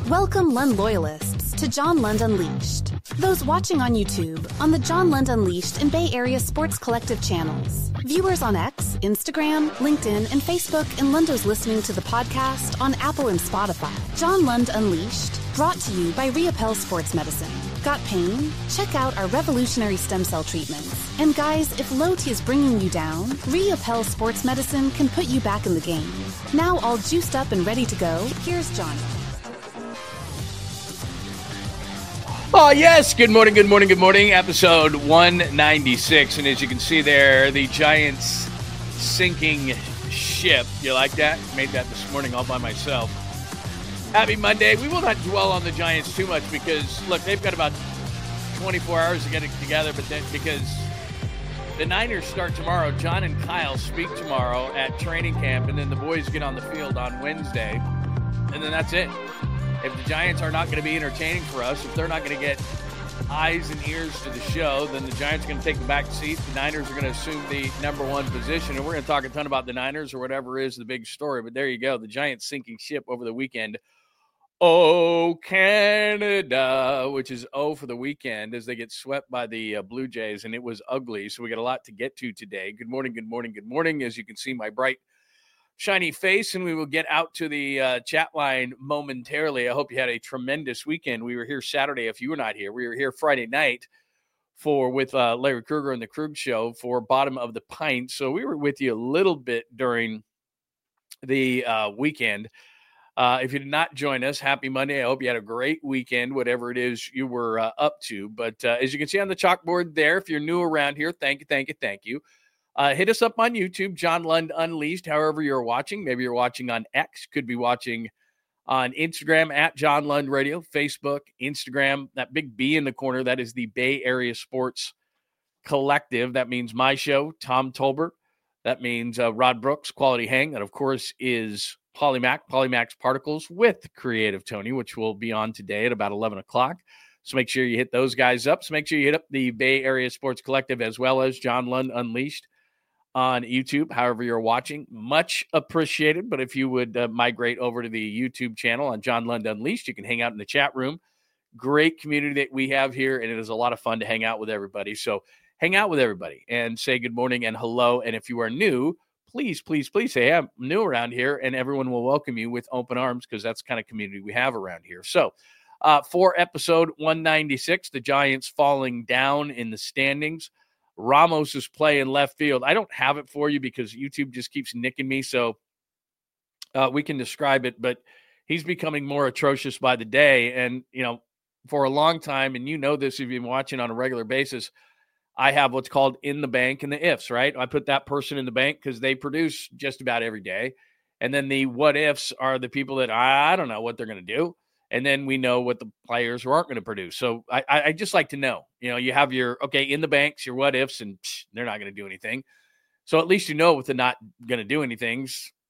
Welcome Lund loyalists to John Lund Unleashed. Those watching on YouTube, on the John Lund Unleashed and Bay Area Sports Collective channels. Viewers on X, Instagram, LinkedIn, and Facebook, and Lundos listening to the podcast on Apple and Spotify. John Lund Unleashed, brought to you by Riopel Sports Medicine. Got pain? Check out our revolutionary stem cell treatments. And guys, if low T is bringing you down, Riopel Sports Medicine can put you back in the game. Now all juiced up and ready to go, here's Johnny. Oh, yes. Good morning, good morning, good morning. Episode 196. And as you can see there, the Giants sinking ship. You like that? Made that this morning all by myself. Happy Monday. We will not dwell on the Giants too much because, look, they've got about 24 hours to get it together. But then because the Niners start tomorrow, John and Kyle speak tomorrow at training camp. And then the boys get on the field on Wednesday. And then that's it. If the Giants are not going to be entertaining for us, if they're not going to get eyes and ears to the show, then the Giants are going to take the back seat. The Niners are going to assume the number one position. And we're going to talk a ton about the Niners or whatever is the big story. But there you go. The Giants sinking ship over the weekend. Oh, Canada, which is O for the weekend as they get swept by the Blue Jays. And it was ugly. So we got a lot to get to today. Good morning, good morning, good morning. As you can see, my bright shiny face, and we will get out to the chat line momentarily. I hope you had a tremendous weekend. We were here Saturday. If you were not here, we were here Friday night with Larry Krueger and the Krug Show for Bottom of the Pint. So we were with you a little bit during the weekend. If you did not join us, happy Monday. I hope you had a great weekend, whatever it is you were up to. But as you can see on the chalkboard there, if you're new around here, thank you. Hit us up on YouTube, John Lund Unleashed, however you're watching. Maybe you're watching on X, could be watching on Instagram at John Lund Radio, Facebook, Instagram, that big B in the corner, that is the Bay Area Sports Collective. That means my show, Tom Tolbert. That means Rod Brooks, Quality Hang. That, of course, is Polymax Particles with Creative Tony, which will be on today at about 11 o'clock. So make sure you hit those guys up. So make sure you hit up the Bay Area Sports Collective as well as John Lund Unleashed on YouTube, however you're watching. Much appreciated. But if you would migrate over to the YouTube channel on John Lund Unleashed, you can hang out in the chat room. Great community that we have here, and it is a lot of fun to hang out with everybody. So hang out with everybody and say good morning and hello. And if you are new, please say, I'm new around here, and everyone will welcome you with open arms because that's the kind of community we have around here. So for episode 196, the Giants falling down in the standings. Ramos' play in left field. I don't have it for you because YouTube just keeps nicking me, so we can describe it, but he's becoming more atrocious by the day. And, for a long time, and you know this if you've been watching on a regular basis, I have what's called in the bank and the ifs, right? I put that person in the bank because they produce just about every day. And then the what ifs are the people that I don't know what they're going to do. And then we know what the players who aren't going to produce. So I just like to know, you have your, in the banks, your what ifs, and they're not going to do anything. So at least you know what they're not going to do anything,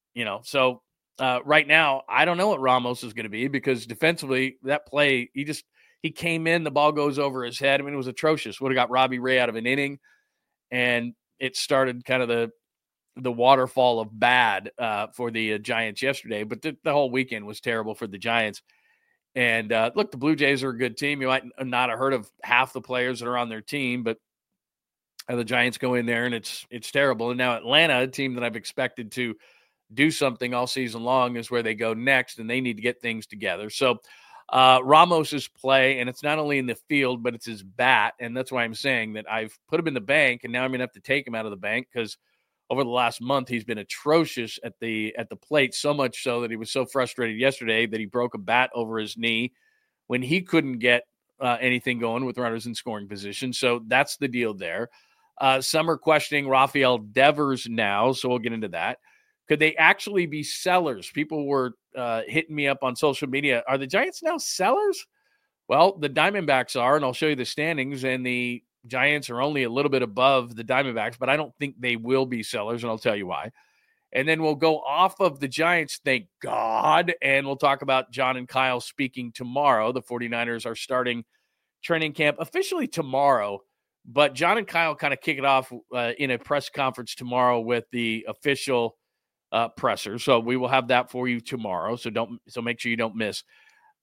So right now, I don't know what Ramos is going to be because defensively, that play, he came in, the ball goes over his head. I mean, it was atrocious. Would have got Robbie Ray out of an inning. And it started kind of the waterfall of bad for the Giants yesterday. But the whole weekend was terrible for the Giants. And look, the Blue Jays are a good team. You might not have heard of half the players that are on their team, but the Giants go in there and it's terrible. And now Atlanta, a team that I've expected to do something all season long, is where they go next, and they need to get things together. So Ramos's play, and it's not only in the field, but it's his bat, and that's why I'm saying that I've put him in the bank, and now I'm going to have to take him out of the bank because over the last month, he's been atrocious at the plate, so much so that he was so frustrated yesterday that he broke a bat over his knee when he couldn't get anything going with runners in scoring position. So that's the deal there. Some are questioning Rafael Devers now, so we'll get into that. Could they actually be sellers? People were hitting me up on social media. Are the Giants now sellers? Well, the Diamondbacks are, and I'll show you the standings, and the Giants are only a little bit above the Diamondbacks, but I don't think they will be sellers, and I'll tell you why. And then we'll go off of the Giants, thank God, and we'll talk about John and Kyle speaking tomorrow. The 49ers are starting training camp officially tomorrow, but John and Kyle kind of kick it off in a press conference tomorrow with the official presser. So we will have that for you tomorrow, so make sure you don't miss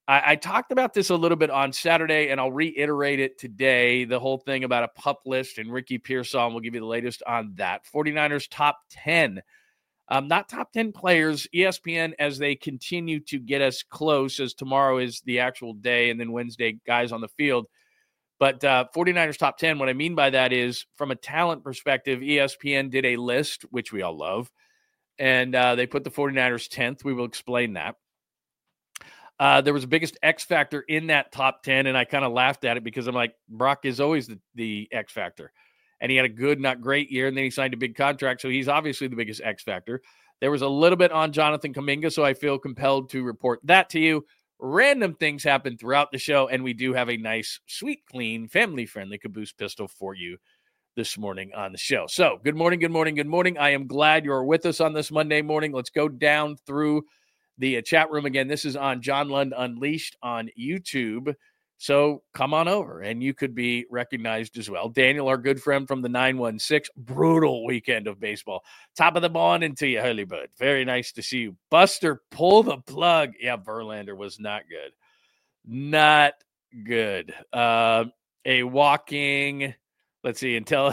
I talked about this a little bit on Saturday, and I'll reiterate it today. The whole thing about a pup list and Ricky Pearsall, will give you the latest on that. 49ers top 10. Not top 10 players. ESPN, as they continue to get us close, as tomorrow is the actual day, and then Wednesday, guys on the field. But 49ers top 10, what I mean by that is, from a talent perspective, ESPN did a list, which we all love, and they put the 49ers 10th. We will explain that. There was the biggest X factor in that top 10, and I kind of laughed at it because I'm like, Brock is always the X factor. And he had a good, not great year, and then he signed a big contract, so he's obviously the biggest X factor. There was a little bit on Jonathan Kuminga, so I feel compelled to report that to you. Random things happen throughout the show, and we do have a nice, sweet, clean, family-friendly Caboose pistol for you this morning on the show. So, good morning, good morning, good morning. I am glad you're with us on this Monday morning. Let's go down through the chat room again. This is on John Lund Unleashed on YouTube. So come on over, and you could be recognized as well. Daniel, our good friend from the 916, brutal weekend of baseball. Top of the morning to you, Hurley-Bud. Very nice to see you. Buster, pull the plug. Yeah, Verlander was not good. Not good. A walking, let's see, until,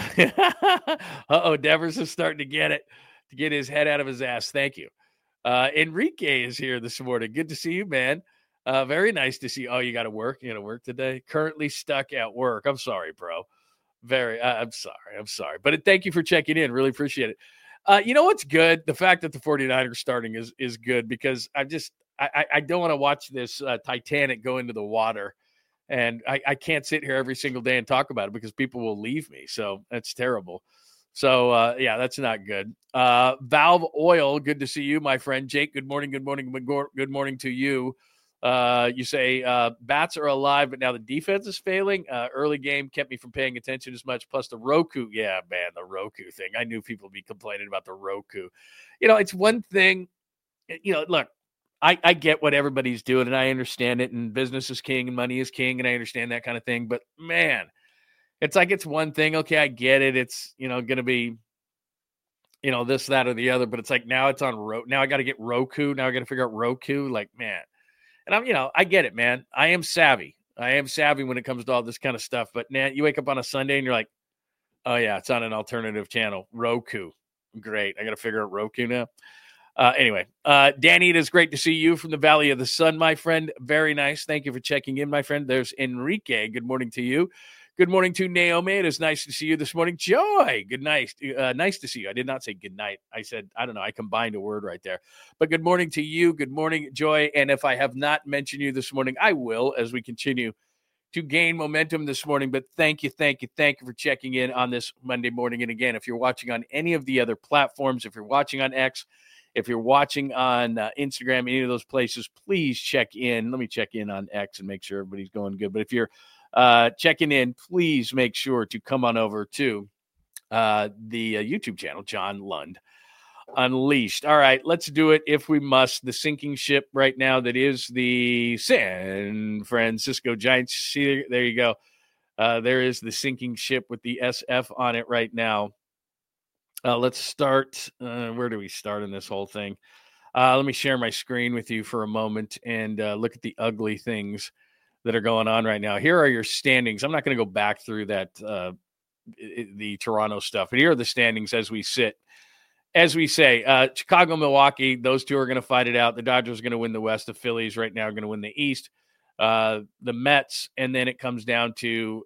Devers is starting to get his head out of his ass. Thank you. Enrique is here this morning. Good to see you, man. Very nice to see you. Oh, you got to work? You got to work today? Currently stuck at work. I'm sorry, bro. I'm sorry. But thank you for checking in. Really appreciate it. You know what's good? The fact that the 49ers starting is good, because I don't want to watch this Titanic go into the water. And I can't sit here every single day and talk about it because people will leave me. So that's terrible. So, yeah, that's not good. Valve Oil, good to see you, my friend. Jake, good morning, good morning, good morning to you. You say bats are alive, but now the defense is failing. Early game kept me from paying attention as much, plus the Roku. Yeah, man, the Roku thing. I knew people would be complaining about the Roku. It's one thing. Look, I get what everybody's doing, and I understand it, and business is king, and money is king, and I understand that kind of thing. But, man, it's like it's one thing. Okay, I get it. It's, going to be, this, that, or the other. But it's like now it's on Roku. Now I got to get Roku. Now I got to figure out Roku. Like, man. And I get it, man. I am savvy when it comes to all this kind of stuff. But, man, you wake up on a Sunday and you're like, oh, yeah, it's on an alternative channel. Roku. Great. I got to figure out Roku now. Anyway, Danny, it is great to see you from the Valley of the Sun, my friend. Very nice. Thank you for checking in, my friend. There's Enrique. Good morning to you. Good morning to Naomi. It is nice to see you this morning. Joy, good night. Nice to see you. I did not say good night. I said, I don't know. I combined a word right there. But good morning to you. Good morning, Joy. And if I have not mentioned you this morning, I will as we continue to gain momentum this morning. But thank you for checking in on this Monday morning. And again, if you're watching on any of the other platforms, if you're watching on X, if you're watching on Instagram, any of those places, please check in. Let me check in on X and make sure everybody's going good. But if you're checking in, please make sure to come on over to the YouTube channel, John Lund Unleashed. All right, let's do it if we must. The sinking ship right now that is the San Francisco Giants. See, there you go. There is the sinking ship with the SF on it right now. Let's start. Where do we start in this whole thing? Let me share my screen with you for a moment and look at the ugly things that are going on right now. Here are your standings. I'm not going to go back through that, the Toronto stuff, but here are the standings as we sit. As we say, Chicago, Milwaukee, those two are going to fight it out. The Dodgers are going to win the West. The Phillies right now are going to win the East. The Mets, and then it comes down to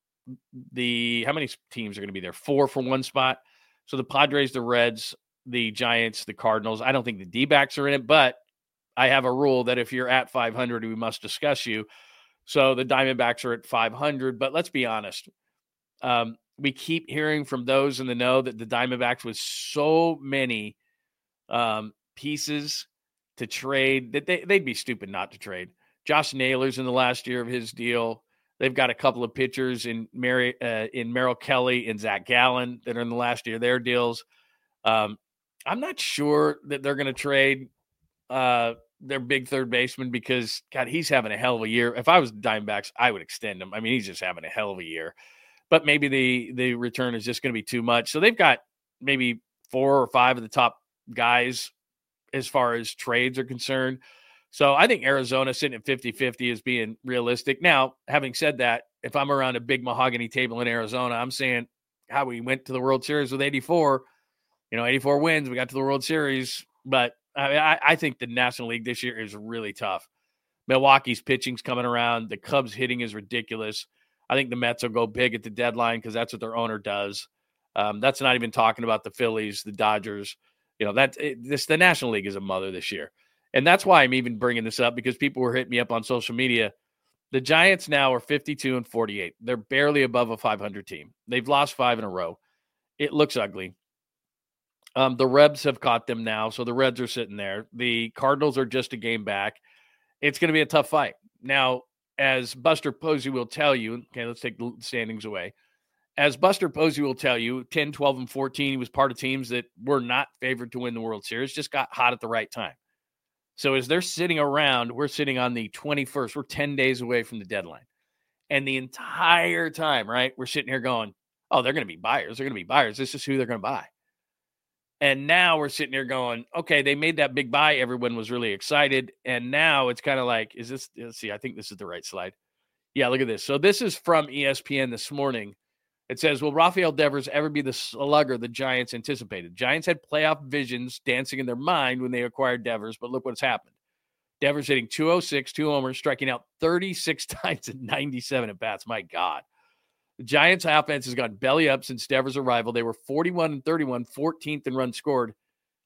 how many teams are going to be there? 4 for one spot. So the Padres, the Reds, the Giants, the Cardinals. I don't think the D-backs are in it, but I have a rule that if you're at 500, we must discuss you. So the Diamondbacks are at 500, but let's be honest. We keep hearing from those in the know that the Diamondbacks with so many pieces to trade that they'd be stupid not to trade. Josh Naylor's in the last year of his deal. They've got a couple of pitchers in Merrill Kelly and Zach Gallen that are in the last year of their deals. I'm not sure that they're going to trade their big third baseman because, God, he's having a hell of a year. If I was the Diamondbacks, I would extend him. I mean, he's just having a hell of a year. But maybe the return is just going to be too much. So they've got maybe 4 or 5 of the top guys as far as trades are concerned. So I think Arizona sitting at 50-50 is being realistic. Now, having said that, if I'm around a big mahogany table in Arizona, I'm saying how we went to the World Series with 84, 84 wins. We got to the World Series. But I think the National League this year is really tough. Milwaukee's pitching's coming around. The Cubs hitting is ridiculous. I think the Mets will go big at the deadline because that's what their owner does. That's not even talking about the Phillies, the Dodgers. The National League is a mother this year. And that's why I'm even bringing this up, because people were hitting me up on social media. The Giants now are 52-48. They're barely above a 500 team. They've lost 5 in a row. It looks ugly. The Rebs have caught them now, so the Reds are sitting there. The Cardinals are just a game back. It's going to be a tough fight. Now, as Buster Posey will tell you, okay, let's take the standings away. As Buster Posey will tell you, 10, 12, and 14, he was part of teams that were not favored to win the World Series, just got hot at the right time. So as they're sitting around, we're sitting on the 21st. We're 10 days away from the deadline. And the entire time, right, we're sitting here going, oh, they're going to be buyers. They're going to be buyers. This is who they're going to buy. And now we're sitting here going, okay, they made that big buy. Everyone was really excited. And now it's kind of like, let's see, I think this is the right slide. Yeah, look at this. So this is from ESPN this morning. It says, will Rafael Devers ever be the slugger the Giants anticipated? Giants had playoff visions dancing in their mind when they acquired Devers, but look what's happened. Devers hitting 206, 2 homers, striking out 36 times and 97 at-bats. My God. The Giants' offense has gone belly up since Devers' arrival. They were 41-31, 14th in runs scored,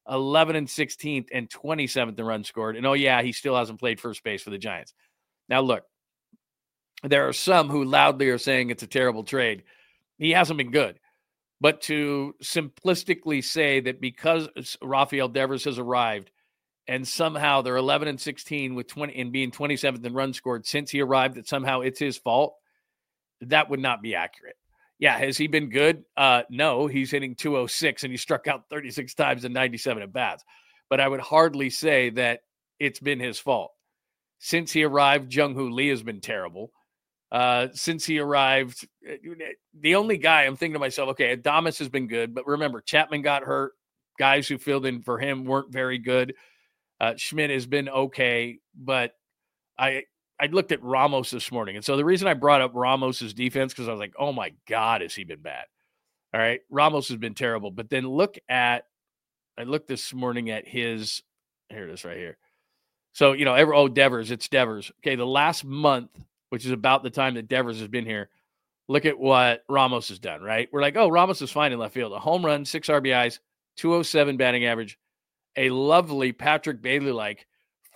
11-16th, and 27th in runs scored. And, oh, yeah, he still hasn't played first base for the Giants. Now, look, there are some who loudly are saying it's a terrible trade. He hasn't been good. But to simplistically say that because Rafael Devers has arrived and somehow they're 11-16 with 20 and being 27th in runs scored since he arrived, that somehow it's his fault, that would not be accurate. Yeah, has he been good? No, he's hitting 206 and he struck out 36 times and 97 at bats. But I would hardly say that it's been his fault. Since he arrived, Jung-Hoo Lee has been terrible. Since he arrived, the only guy I'm thinking to myself, okay, Adames has been good, but remember, Chapman got hurt. Guys who filled in for him weren't very good. Schmidt has been okay, but I looked at Ramos this morning. And so the reason I brought up Ramos's defense, because I was like, oh my God, has he been bad? All right. Ramos has been terrible. But then I looked this morning at his, here it is right here. So, Devers, it's Devers. Okay. The last month, which is about the time that Devers has been here, look at what Ramos has done, right? We're like, oh, Ramos is fine in left field. A home run, 6 RBIs, 207 batting average, a lovely Patrick Bailey-like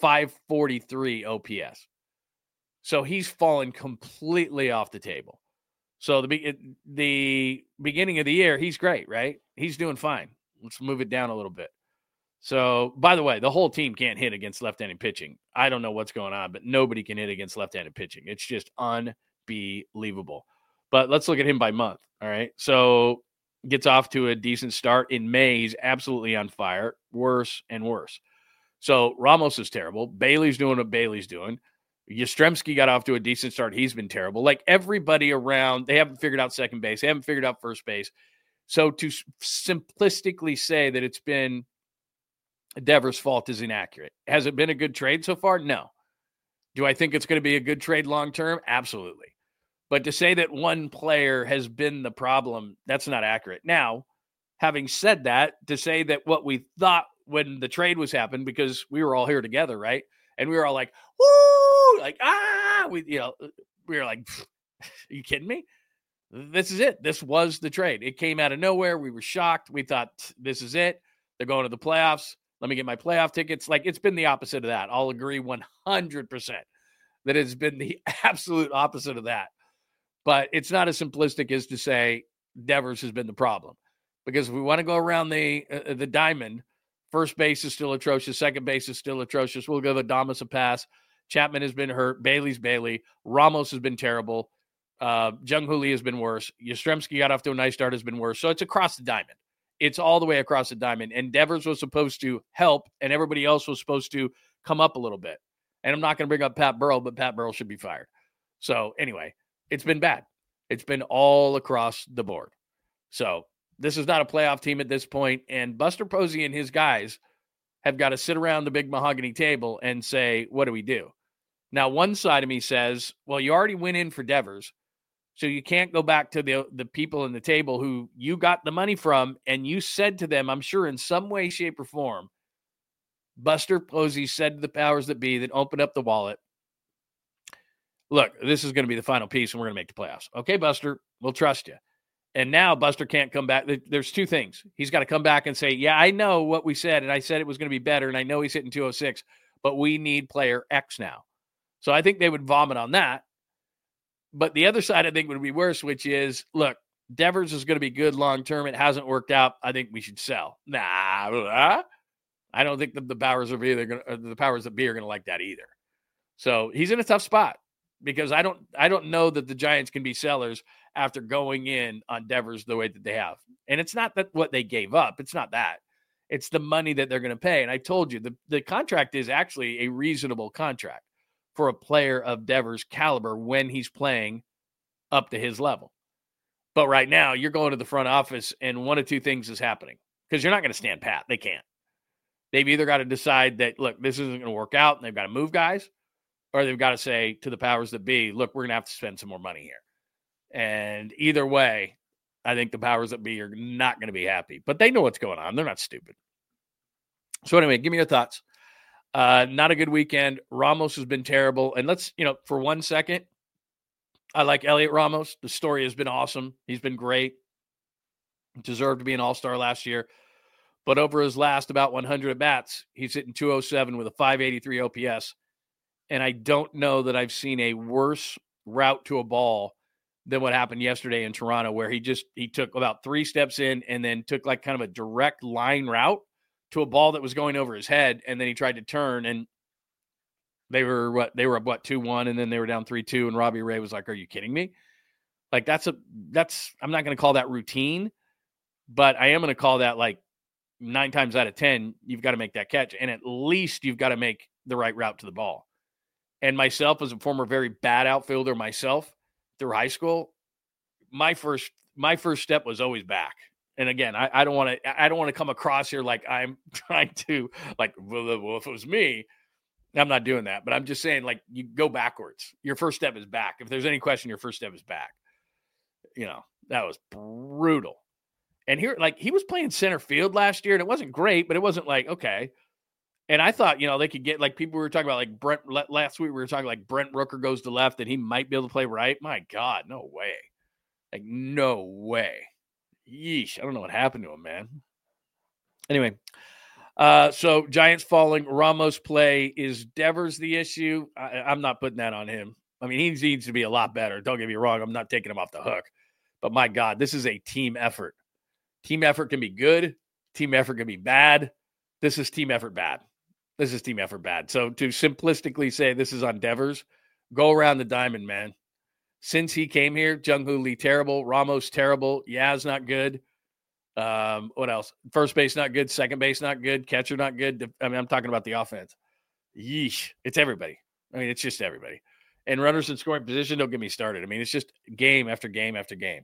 543 OPS. So he's fallen completely off the table. So the beginning of the year, he's great, right? He's doing fine. Let's move it down a little bit. So, by the way, the whole team can't hit against left-handed pitching. I don't know what's going on, but nobody can hit against left-handed pitching. It's just unbelievable. But let's look at him by month, all right? So gets off to a decent start. In May, he's absolutely on fire, worse and worse. So Ramos is terrible. Bailey's doing what Bailey's doing. Yastrzemski got off to a decent start. He's been terrible. Like everybody around, they haven't figured out second base. They haven't figured out first base. So to simplistically say that it's been Devers' fault is inaccurate. Has it been a good trade so far? No. Do I think it's going to be a good trade long-term? Absolutely. But to say that one player has been the problem, that's not accurate. Now, having said that, to say that what we thought when the trade was happening, because we were all here together, right? And we were all like, woo, like, we were like, are you kidding me? This is it. This was the trade. It came out of nowhere. We were shocked. We thought, this is it. They're going to the playoffs. Let me get my playoff tickets. Like, it's been the opposite of that. I'll agree 100% that it's been the absolute opposite of that. But it's not as simplistic as to say Devers has been the problem. Because if we want to go around the diamond, first base is still atrocious. Second base is still atrocious. We'll give Adames a pass. Chapman has been hurt. Bailey's Bailey. Ramos has been terrible. Jung-Hoo Lee has been worse. Yastrzemski got off to a nice start, has been worse. So it's across the diamond. It's all the way across the diamond. And Devers was supposed to help, and everybody else was supposed to come up a little bit. And I'm not going to bring up Pat Burrell, but Pat Burrell should be fired. So anyway, it's been bad. It's been all across the board. So this is not a playoff team at this point. And Buster Posey and his guys have got to sit around the big mahogany table and say, what do we do? Now, one side of me says, well, you already went in for Devers, so you can't go back to the people in the table who you got the money from, and you said to them, I'm sure in some way, shape, or form, Buster Posey said to the powers that be that opened up the wallet, look, this is going to be the final piece, and we're going to make the playoffs. Okay, Buster, we'll trust you. And now Buster can't come back. There's two things. He's got to come back and say, yeah, I know what we said, and I said it was going to be better, and I know he's hitting 206, but we need player X now. So I think they would vomit on that. But the other side, I think, would be worse, which is, look, Devers is going to be good long-term. It hasn't worked out. I think we should sell. Nah, I don't think the powers that be are going to like that either. So he's in a tough spot because I don't know that the Giants can be sellers after going in on Devers the way that they have. And it's not that what they gave up. It's not that. It's the money that they're going to pay. And I told you, the contract is actually a reasonable contract for a player of Devers' caliber when he's playing up to his level. But right now, you're going to the front office, and one of two things is happening because you're not going to stand pat. They can't. They've either got to decide that, look, this isn't going to work out, and they've got to move guys, or they've got to say to the powers that be, look, we're going to have to spend some more money here. And either way, I think the powers that be are not going to be happy. But they know what's going on. They're not stupid. So anyway, give me your thoughts. Not a good weekend. Ramos has been terrible. And let's, for 1 second, I like Elliot Ramos. The story has been awesome. He's been great. Deserved to be an all-star last year. But over his last about 100 at-bats, he's hitting 207 with a 583 OPS. And I don't know that I've seen a worse route to a ball than what happened yesterday in Toronto, where he took about 3 steps in and then took like kind of a direct line route to a ball that was going over his head, and then he tried to turn, and they were up 2-1, and then they were down 3-2, and Robbie Ray was like, are you kidding me? Like, I'm not going to call that routine, but I am going to call that, like, 9 times out of 10, you've got to make that catch, and at least you've got to make the right route to the ball. And myself, as a former very bad outfielder myself through high school, my first step was always back. And again, I don't want to come across here like I'm trying to, like, well, if it was me, I'm not doing that. But I'm just saying, like, you go backwards. Your first step is back. If there's any question, your first step is back. That was brutal. And here, like, he was playing center field last year, and it wasn't great, but it wasn't like, okay. And I thought, they could get, like, people were talking about, like, last week we were talking like Brent Rooker goes to left and he might be able to play right. My God, no way. Like, no way. Yeesh, I don't know what happened to him, man. Anyway, so Giants falling. Ramos play. Is Devers the issue? I'm not putting that on him. I mean, he needs to be a lot better. Don't get me wrong. I'm not taking him off the hook. But my God, this is a team effort. Team effort can be good. Team effort can be bad. This is team effort bad. This is team effort bad. So to simplistically say this is on Devers, go around the diamond, man. Since he came here, Jung-Hoo Lee terrible, Ramos terrible, Yaz not good. What else? First base not good, second base not good, catcher not good. I mean, I'm talking about the offense. Yeesh, it's everybody. I mean, it's just everybody. And runners in scoring position, don't get me started. I mean, it's just game after game after game.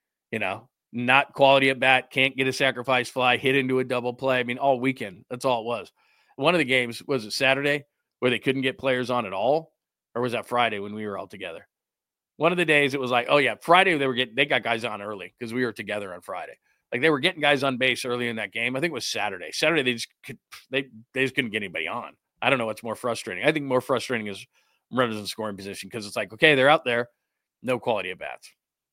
Not quality at bat, can't get a sacrifice fly, hit into a double play. I mean, all weekend, that's all it was. One of the games, was it Saturday, where they couldn't get players on at all? Or was that Friday when we were all together? One of the days it was like, oh yeah, Friday they got guys on early because we were together on Friday. Like, they were getting guys on base early in that game. I think it was Saturday. Saturday they just couldn't get anybody on. I don't know what's more frustrating. I think more frustrating is runners in scoring position because it's like, okay, they're out there, no quality at bats.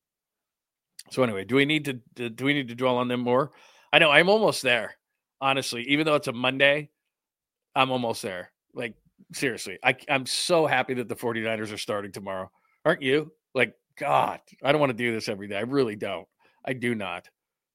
So anyway, do we need to dwell on them more? I know I'm almost there. Honestly, even though it's a Monday, I'm almost there. Like, seriously, I'm so happy that the 49ers are starting tomorrow. Aren't you? Like, God, I don't want to do this every day. I really don't. I do not.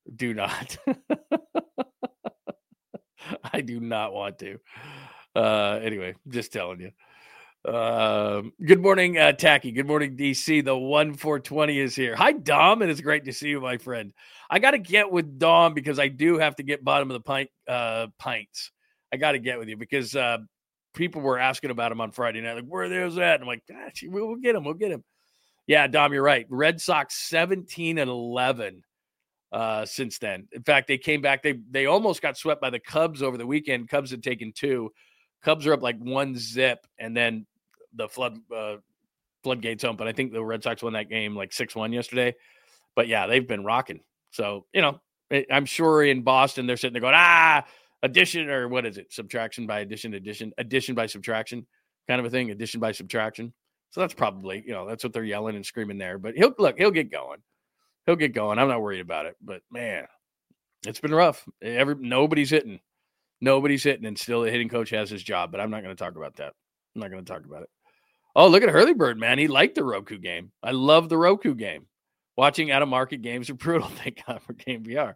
I do not want to. Anyway, just telling you. Good morning, Tacky. Good morning, DC. The 1-420 is here. Hi, Dom, and it's great to see you, my friend. I got to get with Dom because I do have to get bottom of the pints. I got to get with you because people were asking about him on Friday night. Like, where there's that? And I'm like, gosh, we'll get him. Yeah, Dom, you're right. Red Sox 17-11 since then. In fact, they came back. They almost got swept by the Cubs over the weekend. Cubs had taken 2. Cubs are up like 1-0, and then the floodgates open. I think the Red Sox won that game like 6-1 yesterday. But yeah, they've been rocking. So, I'm sure in Boston they're sitting there going, addition, or what is it? Subtraction by addition by subtraction kind of a thing, addition by subtraction. So that's probably, that's what they're yelling and screaming there. But he'll get going. He'll get going. I'm not worried about it. But man, it's been rough. Nobody's hitting. And still the hitting coach has his job. But I'm not going to talk about that. I'm not going to talk about it. Oh, look at Hurley Bird, man. He liked the Roku game. I love the Roku game. Watching out-of-market games are brutal. Thank God for Game VR.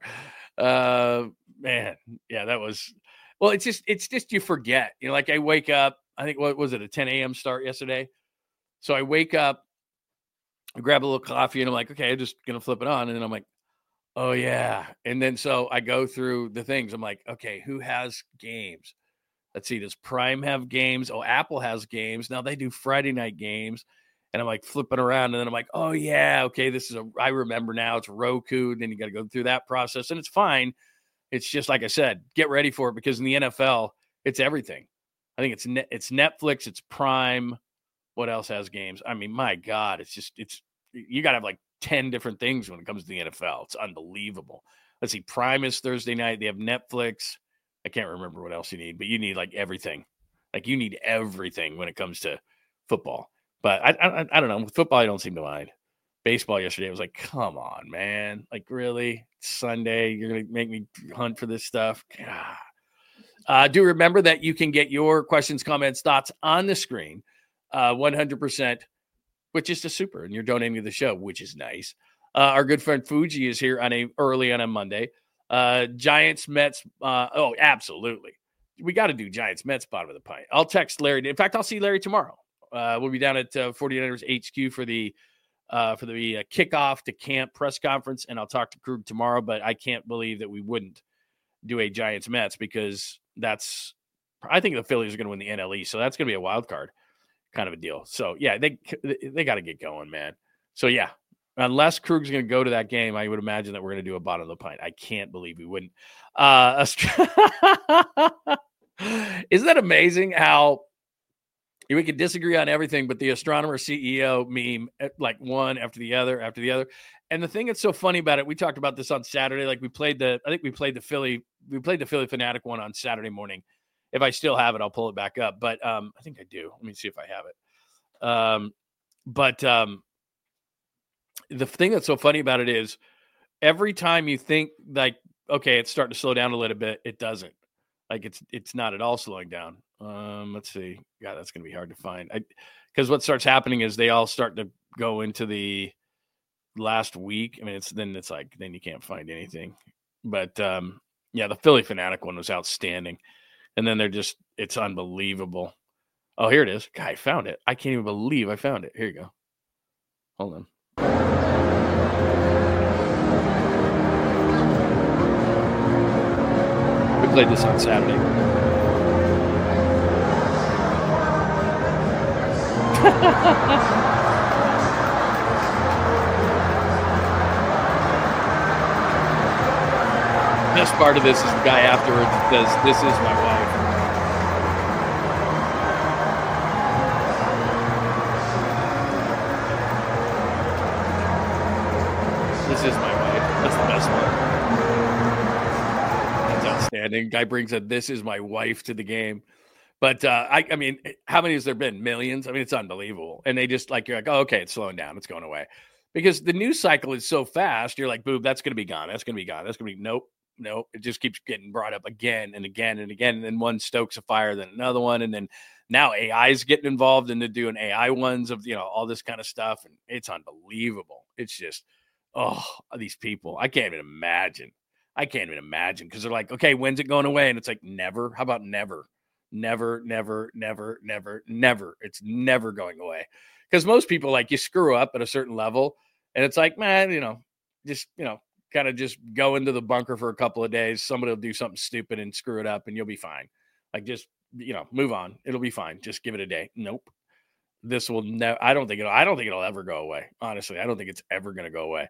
Man, yeah, that was – well, it's just you forget. Like I wake up. I think, what was it, a 10 a.m. start yesterday? So I wake up, I grab a little coffee, and I'm like, okay, I'm just going to flip it on. And then I'm like, oh, yeah. And then so I go through the things. I'm like, okay, who has games? Let's see, does Prime have games? Oh, Apple has games. Now they do Friday night games. And I'm like flipping around, and then I'm like, oh, yeah, okay, I remember now. It's Roku. Then you got to go through that process, and it's fine. It's just, like I said, get ready for it, because in the NFL, it's everything. I think it's Netflix, it's Prime. What else has games? I mean, my God, you got to have like 10 different things when it comes to the NFL. It's unbelievable. Let's see, Prime is Thursday night. They have Netflix. I can't remember what else you need, but you need like everything. Like you need everything when it comes to football. But I don't know. With football, I don't seem to mind. Baseball yesterday, I was like, come on, man. Like, really? It's Sunday. You're going to make me hunt for this stuff? God. Do remember that you can get your questions, comments, thoughts on the screen 100%, which is just super. And you're donating to the show, which is nice. Our good friend Fuji is here early on a Monday. Giants, Mets. Absolutely. We got to do Giants, Mets, bottom of the pint. I'll text Larry. In fact, I'll see Larry tomorrow. We'll be down at 49ers HQ for the kickoff to camp press conference, and I'll talk to Krug tomorrow. But I can't believe that we wouldn't do a Giants Mets, because I think the Phillies are going to win the NL East, so that's going to be a wild card kind of a deal. So yeah, they got to get going, man. So yeah, unless Krug's going to go to that game, I would imagine that we're going to do a bottom of the pint. I can't believe we wouldn't. Isn't that amazing how we could disagree on everything, but the astronomer CEO meme, like one after the other. And the thing that's so funny about it, we talked about this on Saturday. Like we played the Philly Fanatic one on Saturday morning. If I still have it, I'll pull it back up. But I think I do. Let me see if I have it. The thing that's so funny about it is every time you think like, okay, it's starting to slow down a little bit, it doesn't. Like it's not at all slowing down. Let's see. God, that's going to be hard to find. Because what starts happening is they all start to go into the last week. I mean, then you can't find anything. But the Philly Fanatic one was outstanding. And then it's unbelievable. Oh, here it is. God, I found it. I can't even believe I found it. Here you go. Hold on. We played this on Saturday. Best part of this is the guy afterwards says, "This is my wife." This is my wife. That's the best one. That's outstanding. Guy brings a "This is my wife" to the game. But I mean, how many has there been? Millions? I mean, it's unbelievable. And they just you're like, oh, okay, it's slowing down. It's going away. Because the news cycle is so fast. You're like, boob, that's going to be gone. That's going to be gone. That's going to be nope. It just keeps getting brought up again and again and again. And then one stokes a fire, then another one. And then now AI is getting involved in doing AI ones of, all this kind of stuff. And it's unbelievable. It's just, these people, I can't even imagine. Because they're like, okay, when's it going away? And it's like, never. How about never? Never, never, never, never, never. It's never going away. Because most people, you screw up at a certain level, and it's like, man, kind of just go into the bunker for a couple of days. Somebody will do something stupid and screw it up, and you'll be fine. Just move on. It'll be fine. Just give it a day. Nope. This will never. I don't think it'll ever go away. Honestly, I don't think it's ever going to go away.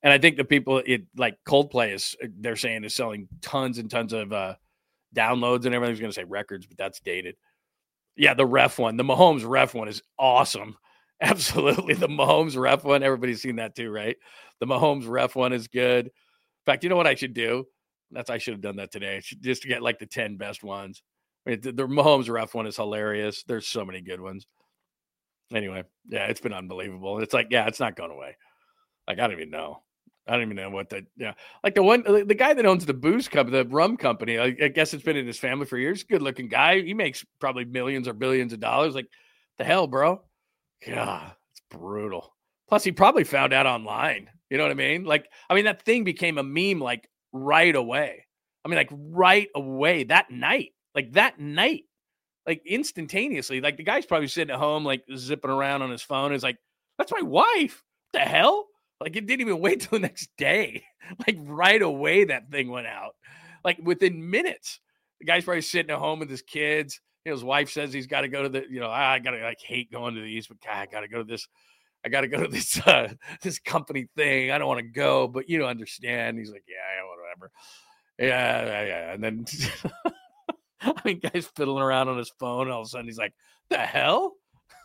And I think the people, like Coldplay they're saying is selling tons and tons of downloads and everything's going to say records, but that's dated. Yeah, the ref one, the Mahomes ref one is awesome. Absolutely. The Mahomes ref one. Everybody's seen that too, right? The Mahomes ref one is good. In fact, you know what I should do? I should have done that today. Just to get like the 10 best ones. I mean, the Mahomes ref one is hilarious. There's so many good ones. Anyway, yeah, it's been unbelievable. It's like, yeah, it's not going away. Like, I don't even know what like the guy that owns the booze company, the rum company, I guess it's been in his family for years. Good looking guy. He makes probably millions or billions of dollars. Like, the hell, bro? Yeah, it's brutal. Plus, he probably found out online. You know what I mean? Like, that thing became a meme like right away. Like right away that night, like instantaneously. Like, the guy's probably sitting at home, like zipping around on his phone. Is like, that's my wife. What the hell? Like, it didn't even wait till the next day. Like, right away, that thing went out. Like, within minutes. The guy's probably sitting at home with his kids. His wife says he's got to go to the, I got to hate going to these, but God, I got to go to this. I got to go to this this company thing. I don't want to go, but you don't understand. He's like, yeah, whatever. Yeah. And then, guy's fiddling around on his phone. And all of a sudden, he's like, the hell?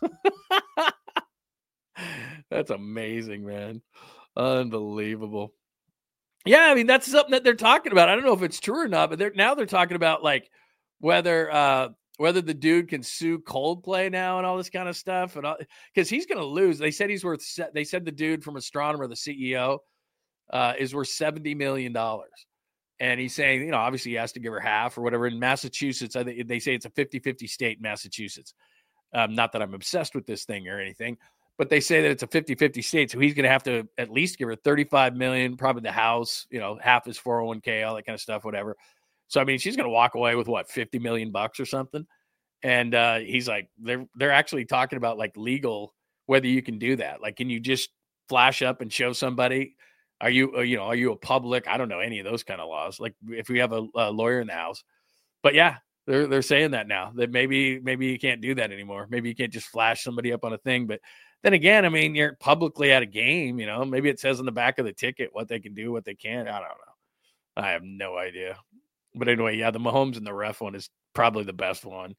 That's amazing, man. Unbelievable. Yeah, that's something that they're talking about. I don't know if it's true or not, but they're talking about like whether the dude can sue Coldplay now and all this kind of stuff, and because he's going to lose. They said he's worth. They said the dude from Astronomer, the CEO, is worth $70 million, and he's saying, obviously he has to give her half or whatever. In Massachusetts, I think they say it's a 50-50 state, Massachusetts. Not that I'm obsessed with this thing or anything, but they say that it's a 50-50 state, so he's going to have to at least give her $35 million, probably the house, half his 401k, all that kind of stuff, whatever. So, she's going to walk away with what, $50 million or something. And he's like, they're actually talking about like legal, whether you can do that. Like, can you just flash up and show somebody? Are you a public? I don't know any of those kind of laws. Like, if we have a lawyer in the house, but yeah, they're saying that now, that maybe you can't do that anymore. Maybe you can't just flash somebody up on a thing. But then again, you're publicly at a game, maybe it says on the back of the ticket what they can do, what they can't. I don't know. I have no idea. But anyway, yeah, the Mahomes and the ref one is probably the best one.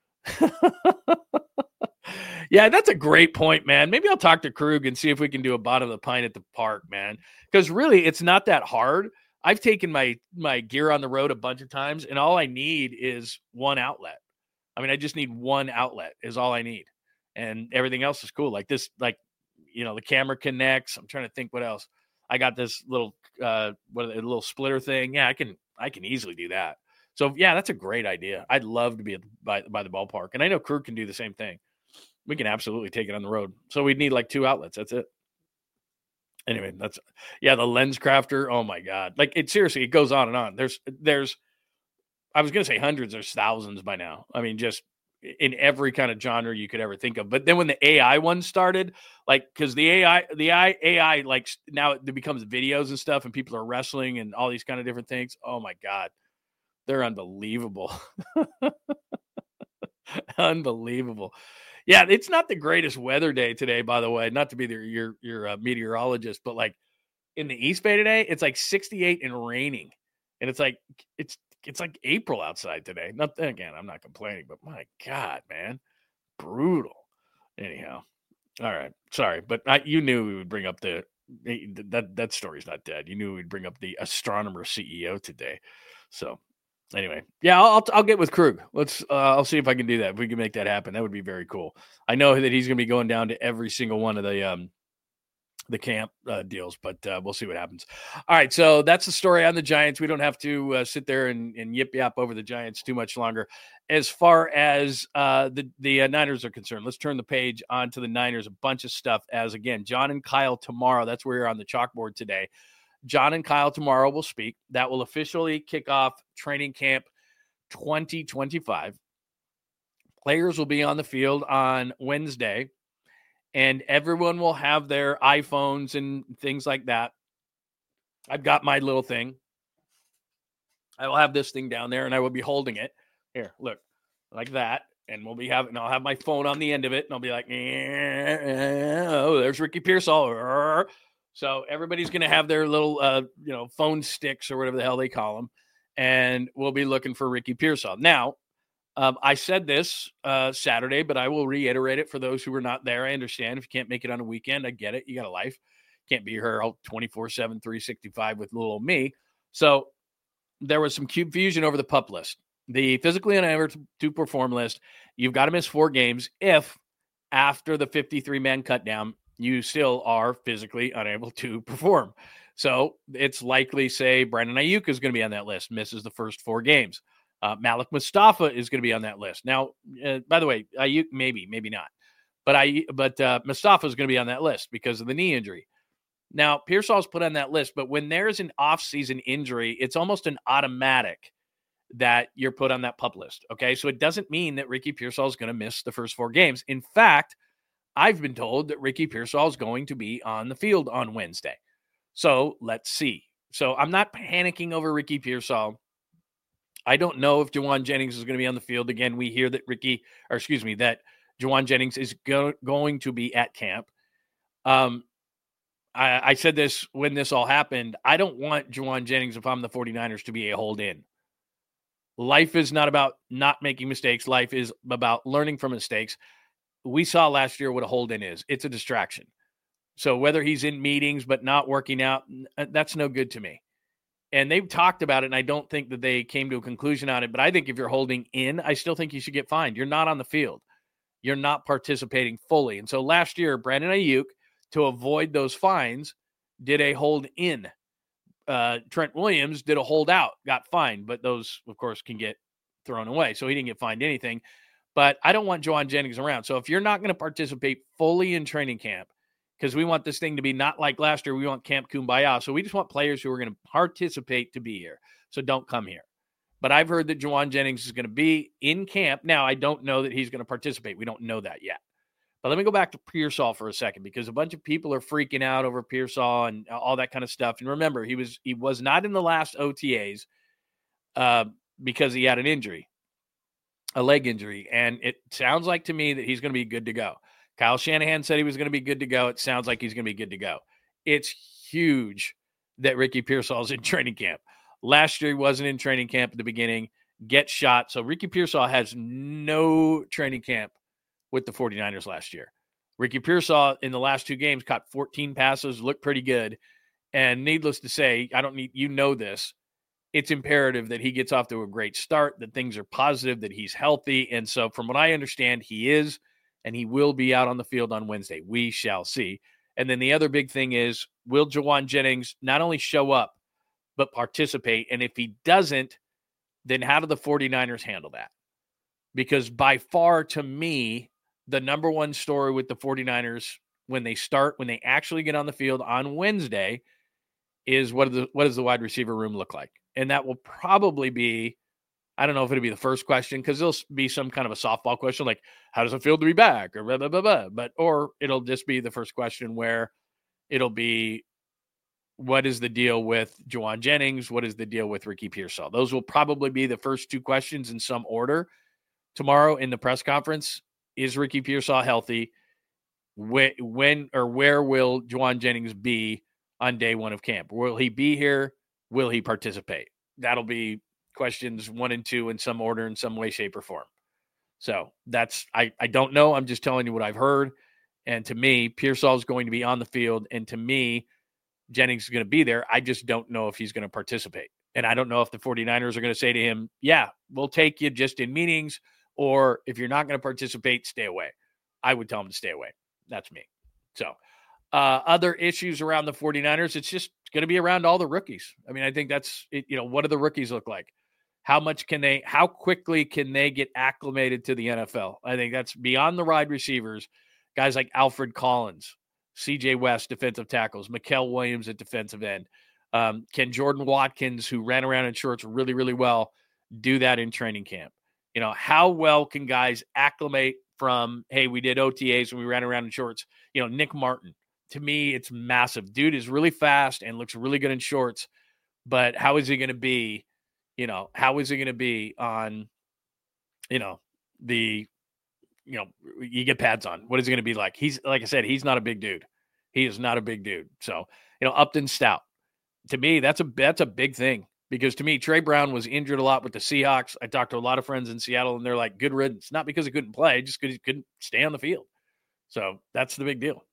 Yeah, that's a great point, man. Maybe I'll talk to Krug and see if we can do a bottom of the pint at the park, man. Because really, it's not that hard. I've taken my gear on the road a bunch of times, and all I need is one outlet. I just need one outlet is all I need. And everything else is cool. Like this, the camera connects. I'm trying to think what else. I got this little little splitter thing. Yeah, I can easily do that. So yeah, that's a great idea. I'd love to be by the ballpark, and I know Krug can do the same thing. We can absolutely take it on the road. So we'd need like 2 outlets. That's it. Anyway, the LensCrafter. Oh my God. Like, seriously, it goes on and on. There's, I was going to say hundreds, there's thousands by now. Just in every kind of genre you could ever think of. But then when the AI one started, like, because the AI, like, now it becomes videos and stuff, and people are wrestling and all these kind of different things. Oh my God. They're unbelievable. Unbelievable. Yeah, it's not the greatest weather day today, by the way. Not to be your meteorologist, but like in the East Bay today, it's like 68 and raining, and it's like April outside today. Again, I'm not complaining, but my God, man, brutal. Anyhow, all right, sorry, but you knew we would bring up that story's not dead. You knew we'd bring up the Astronomer CEO today, so. Anyway, yeah, I'll get with Krug. I'll see if I can do that. If we can make that happen, that would be very cool. I know that he's going to be going down to every single one of the camp deals, but we'll see what happens. All right, so that's the story on the Giants. We don't have to sit there and yip yap over the Giants too much longer. As far as the Niners are concerned, let's turn the page on to the Niners. A bunch of stuff, as again, John and Kyle tomorrow. That's where you're on the chalkboard today. John and Kyle tomorrow will speak. That will officially kick off training camp 2025. Players will be on the field on Wednesday, and everyone will have their iPhones and things like that. I've got my little thing. I will have this thing down there, and I will be holding it. Here, look, like that. And I'll have my phone on the end of it, and I'll be like, oh, there's Ricky Pearsall. So everybody's going to have their little, phone sticks or whatever the hell they call them, and we'll be looking for Ricky Pearsall. Now, I said this Saturday, but I will reiterate it for those who were not there. I understand if you can't make it on a weekend. I get it. You got a life. Can't be here 24/7, 365 with little old me. So there was some confusion over the PUP list. The physically unable to perform list, you've got to miss 4 games if after the 53-man cutdown, you still are physically unable to perform. So it's likely, say, Brandon Ayuk is going to be on that list, misses the first 4 games. Malik Mustafa is going to be on that list. Now, by the way, Ayuk maybe not, but Mustafa is going to be on that list because of the knee injury. Now, Pearsall's put on that list, but when there's an off-season injury, it's almost an automatic that you're put on that PUP list. Okay, so it doesn't mean that Ricky Pearsall is going to miss the first 4 games. In fact, I've been told that Ricky Pearsall is going to be on the field on Wednesday. So let's see. So I'm not panicking over Ricky Pearsall. I don't know if Jauan Jennings is going to be on the field. Again, we hear that that Jauan Jennings is going to be at camp. I said this when this all happened. I don't want Jauan Jennings, if I'm the 49ers, to be a hold-in. Life is not about not making mistakes. Life is about learning from mistakes. We saw last year what a hold-in is. It's a distraction. So whether he's in meetings but not working out, that's no good to me. And they've talked about it, and I don't think that they came to a conclusion on it. But I think if you're holding in, I still think you should get fined. You're not on the field. You're not participating fully. And so last year, Brandon Ayuk, to avoid those fines, did a hold in. Trent Williams did a hold out, got fined, but those, of course, can get thrown away. So he didn't get fined anything. But I don't want Jauan Jennings around. So if you're not going to participate fully in training camp, because we want this thing to be not like last year, we want Camp Kumbaya. So we just want players who are going to participate to be here. So don't come here. But I've heard that Jauan Jennings is going to be in camp. Now, I don't know that he's going to participate. We don't know that yet. But let me go back to Pearsall for a second, because a bunch of people are freaking out over Pearsall and all that kind of stuff. And remember, he was not in the last OTAs because he had an injury, a leg injury. And it sounds like to me that he's going to be good to go. Kyle Shanahan said he was going to be good to go. It sounds like he's going to be good to go. It's huge that Ricky Pearsall is in training camp. Last year, he wasn't in training camp at the beginning, gets shot. So Ricky Pearsall has no training camp with the 49ers last year. Ricky Pearsall in the last 2 games caught 14 passes, looked pretty good. And needless to say, this, it's imperative that he gets off to a great start, that things are positive, that he's healthy. And so from what I understand, he is, and he will be out on the field on Wednesday. We shall see. And then the other big thing is, will Jauan Jennings not only show up, but participate? And if he doesn't, then how do the 49ers handle that? Because by far, to me, the number one story with the 49ers when they actually get on the field on Wednesday is what does the wide receiver room look like? And that will probably be, I don't know if it'll be the first question, because there'll be some kind of a softball question like, how does it feel to be back? Or blah, blah, blah, blah. Or it'll just be the first question where it'll be, what is the deal with Jauan Jennings? What is the deal with Ricky Pearsall? Those will probably be the first 2 questions in some order tomorrow in the press conference. Is Ricky Pearsall healthy? When or where will Jauan Jennings be on day 1 of camp? Will he be here? Will he participate? That'll be questions 1 and 2 in some order, in some way, shape, or form. So that's, I don't know. I'm just telling you what I've heard. And to me, Pearsall is going to be on the field. And to me, Jennings is going to be there. I just don't know if he's going to participate. And I don't know if the 49ers are going to say to him, yeah, we'll take you just in meetings, or if you're not going to participate, stay away. I would tell him to stay away. That's me. So other issues around the 49ers, it's just going to be around all the rookies. I mean, I think that's it. What do the rookies look like? How quickly can they get acclimated to the NFL? I think that's beyond the wide receivers. Guys like Alfred Collins, CJ West, defensive tackles, Mikael Williams at defensive end. Can Jordan Watkins, who ran around in shorts really, really well, do that in training camp? How well can guys acclimate from, hey, we did OTAs and we ran around in shorts? Nick Martin, to me, it's massive. Dude is really fast and looks really good in shorts, but how is he going to be? How is he going to be on, you get pads on? What is he going to be like? He's, like I said, he's not a big dude. He is not a big dude. So, Upton Stout. To me, that's a big thing because to me, Trey Brown was injured a lot with the Seahawks. I talked to a lot of friends in Seattle, and they're like, good riddance. Not because he couldn't play, just because he couldn't stay on the field. So that's the big deal.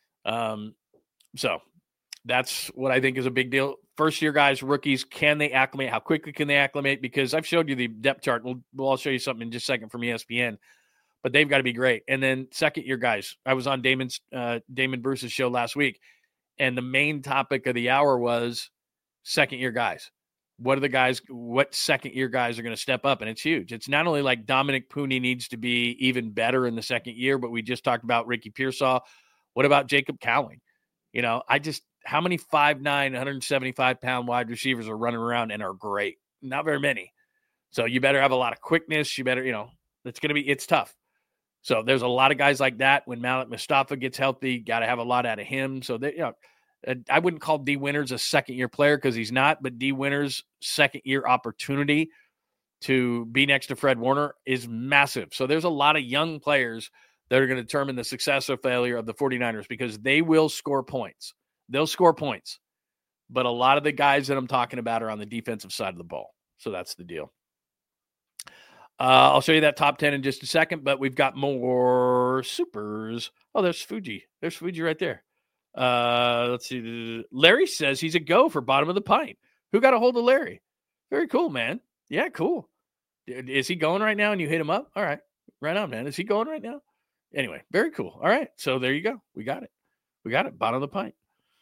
So that's what I think is a big deal. First-year guys, rookies, can they acclimate? How quickly can they acclimate? Because I've showed you the depth chart. We'll show you something in just a second from ESPN. But they've got to be great. And then second-year guys. I was on Damon Bruce's show last week, and the main topic of the hour was second-year guys. What second-year guys are going to step up? And it's huge. It's not only like Dominic Pooney needs to be even better in the second year, but we just talked about Ricky Pearsall. What about Jacob Cowling? How many 5'9", 175-pound wide receivers are running around and are great? Not very many. So you better have a lot of quickness. You better, it's tough. So there's a lot of guys like that. When Malik Mustafa gets healthy, got to have a lot out of him. So I wouldn't call D Winters a second-year player because he's not, but D Winters' second-year opportunity to be next to Fred Warner is massive. So there's a lot of young players that are going to determine the success or failure of the 49ers because they will score points. They'll score points. But a lot of the guys that I'm talking about are on the defensive side of the ball. So that's the deal. I'll show you that top 10 in just a second, but we've got more supers. Oh, there's Fuji. There's Fuji right there. Let's see. Larry says he's a go for bottom of the pint. Who got a hold of Larry? Very cool, man. Yeah, cool. Is he going right now and you hit him up? All right. Right on, man. Is he going right now? Anyway, very cool. All right. So there you go. We got it. Bottom of the pint.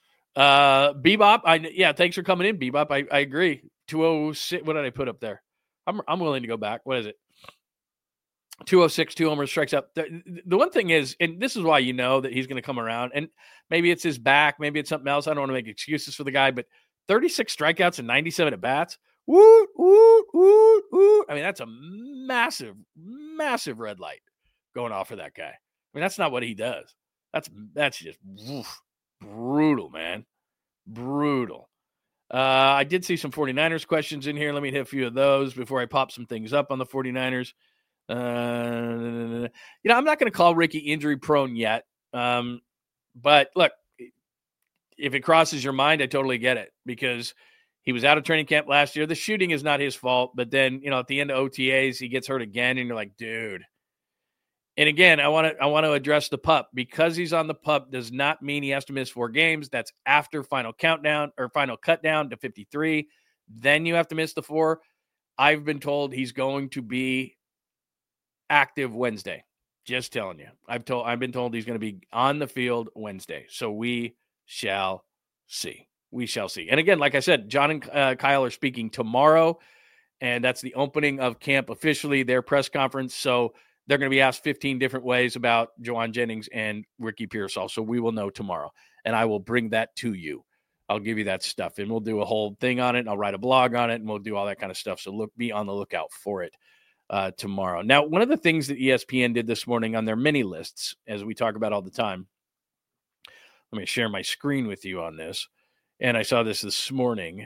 Bebop. Thanks for coming in, Bebop. I agree. 206. What did I put up there? I'm willing to go back. What is it? 206, 2 homers, strikes out. The one thing is, and this is why you know that he's going to come around, and maybe it's his back, maybe it's something else. I don't want to make excuses for the guy, but 36 strikeouts and 97 at-bats. Woo, woo, woo, woo. I mean, that's a massive, massive red light going off for that guy. I mean, that's not what he does. That's just brutal, man. Brutal. I did see some 49ers questions in here. Let me hit a few of those before I pop some things up on the 49ers. I'm not going to call Ricky injury prone yet. But look, if it crosses your mind, I totally get it because he was out of training camp last year. The shooting is not his fault, but then, at the end of OTAs, he gets hurt again and you're like, dude. And again, I want to address the PUP. Because he's on the PUP does not mean he has to miss 4 games. That's after final countdown or final cut down to 53. Then you have to miss the 4. I've been told he's going to be active Wednesday. Just telling you. I've been told he's going to be on the field Wednesday. So we shall see. We shall see. And again, like I said, John and Kyle are speaking tomorrow, and that's the opening of camp officially, their press conference. So they're going to be asked 15 different ways about Jauan Jennings and Ricky Pearsall. So we will know tomorrow, and I will bring that to you. I'll give you that stuff, and we'll do a whole thing on it. I'll write a blog on it, and we'll do all that kind of stuff. So be on the lookout for it tomorrow. Now, one of the things that ESPN did this morning on their mini lists, as we talk about all the time, let me share my screen with you on this. And I saw this morning.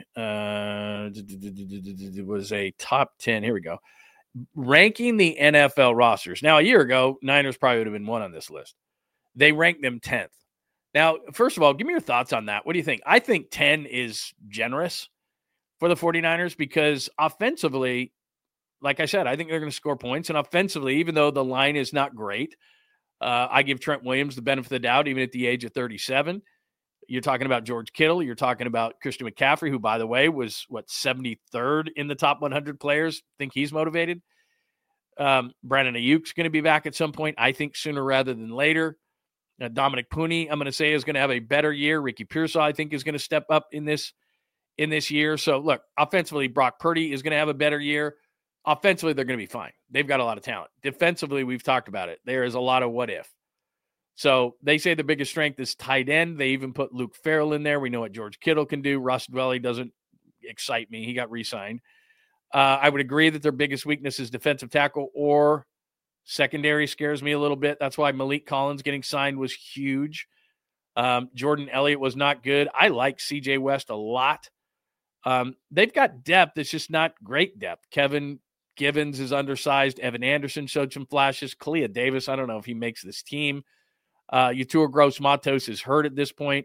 It was a top 10. Here we go. Ranking the NFL rosters. Now, a year ago, Niners probably would have been one on this list. They ranked them 10th. Now, first of all, give me your thoughts on that. What do you think? I think 10 is generous for the 49ers because offensively, like I said, I think they're going to score points. And offensively, even though the line is not great, I give Trent Williams the benefit of the doubt, even at the age of 37. You're talking about George Kittle. You're talking about Christian McCaffrey, who, by the way, was, 73rd in the top 100 players. Think he's motivated. Brandon Ayuk's going to be back at some point, I think sooner rather than later. Dominic Pooney, I'm going to say, is going to have a better year. Ricky Pearsall, I think, is going to step up in this year. So, look, offensively, Brock Purdy is going to have a better year. Offensively, they're going to be fine. They've got a lot of talent. Defensively, we've talked about it. There is a lot of what if. So they say the biggest strength is tight end. They even put Luke Farrell in there. We know what George Kittle can do. Ross Dwelly doesn't excite me. He got re-signed. I would agree that their biggest weakness is defensive tackle or secondary scares me a little bit. That's why Malik Collins getting signed was huge. Jordan Elliott was not good. I like CJ West a lot. They've got depth. It's just not great depth. Kevin Givens is undersized. Evan Anderson showed some flashes. Kalia Davis, I don't know if he makes this team. Yetur Gross-Matos is hurt at this point.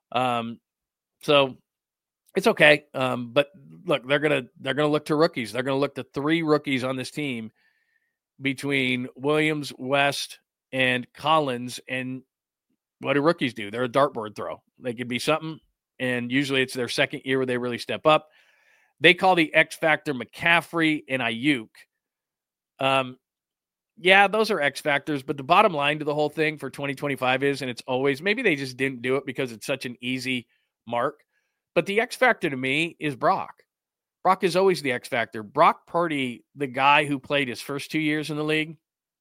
So it's okay. But look, they're gonna look to rookies. They're gonna look to 3 rookies on this team between Williams, West, and Collins. And what do rookies do? They're a dartboard throw. They could be something, and usually it's their second year where they really step up. They call the X factor McCaffrey and Ayuk. Yeah, those are X factors, but the bottom line to the whole thing for 2025 is, and it's always, maybe they just didn't do it because it's such an easy mark, but the X factor to me is Brock. Brock is always the X factor. Brock Purdy, the guy who played his first 2 years in the league,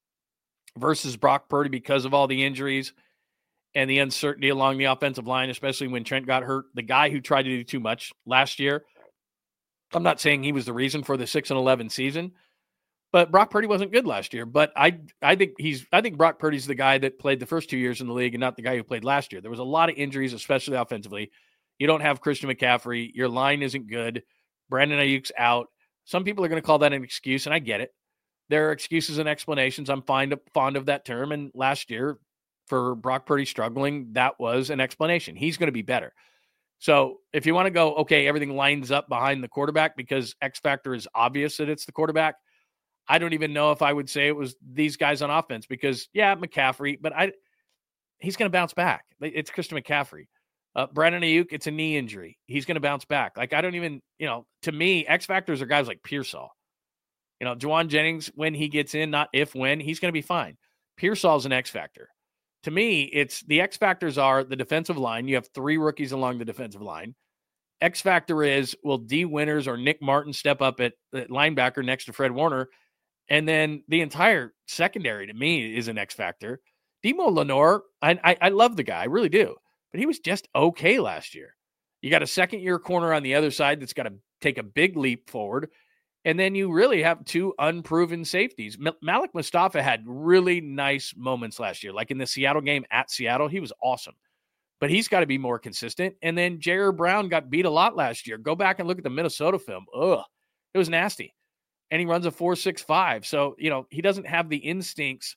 versus Brock Purdy because of all the injuries and the uncertainty along the offensive line, especially when Trent got hurt. The guy who tried to do too much last year. I'm not saying he was the reason for the 6-11 season, but Brock Purdy wasn't good last year. But I think Brock Purdy's the guy that played the first 2 years in the league and not the guy who played last year. There was a lot of injuries, especially offensively. You don't have Christian McCaffrey. Your line isn't good. Brandon Ayuk's out. Some people are going to call that an excuse, and I get it. There are excuses and explanations. I'm fond of that term. And last year, for Brock Purdy struggling, that was an explanation. He's going to be better. So if you want to go, okay, everything lines up behind the quarterback because X factor is obvious that it's the quarterback, I don't even know if I would say it was these guys on offense because, yeah, McCaffrey, but he's going to bounce back. It's Christian McCaffrey. Brandon Ayuk, it's a knee injury. He's going to bounce back. Like, I don't even, to me, X factors are guys like Pearsall. Juwan Jennings, when he gets in, not if, when, he's going to be fine. Pearsall's an X factor. To me, it's the X factors are the defensive line. You have 3 rookies along the defensive line. X factor is, will D. Winters or Nick Martin step up at linebacker next to Fred Warner? And then the entire secondary, to me, is an X factor. Demo Lenore, I love the guy. I really do. But he was just okay last year. You got a second-year corner on the other side that's got to take a big leap forward. And then you really have 2 unproven safeties. Malik Mustafa had really nice moments last year. Like in the Seattle game at Seattle, he was awesome. But he's got to be more consistent. And then Jair Brown got beat a lot last year. Go back and look at the Minnesota film. Ugh, it was nasty. And he runs a 4.65. So, he doesn't have the instincts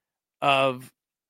of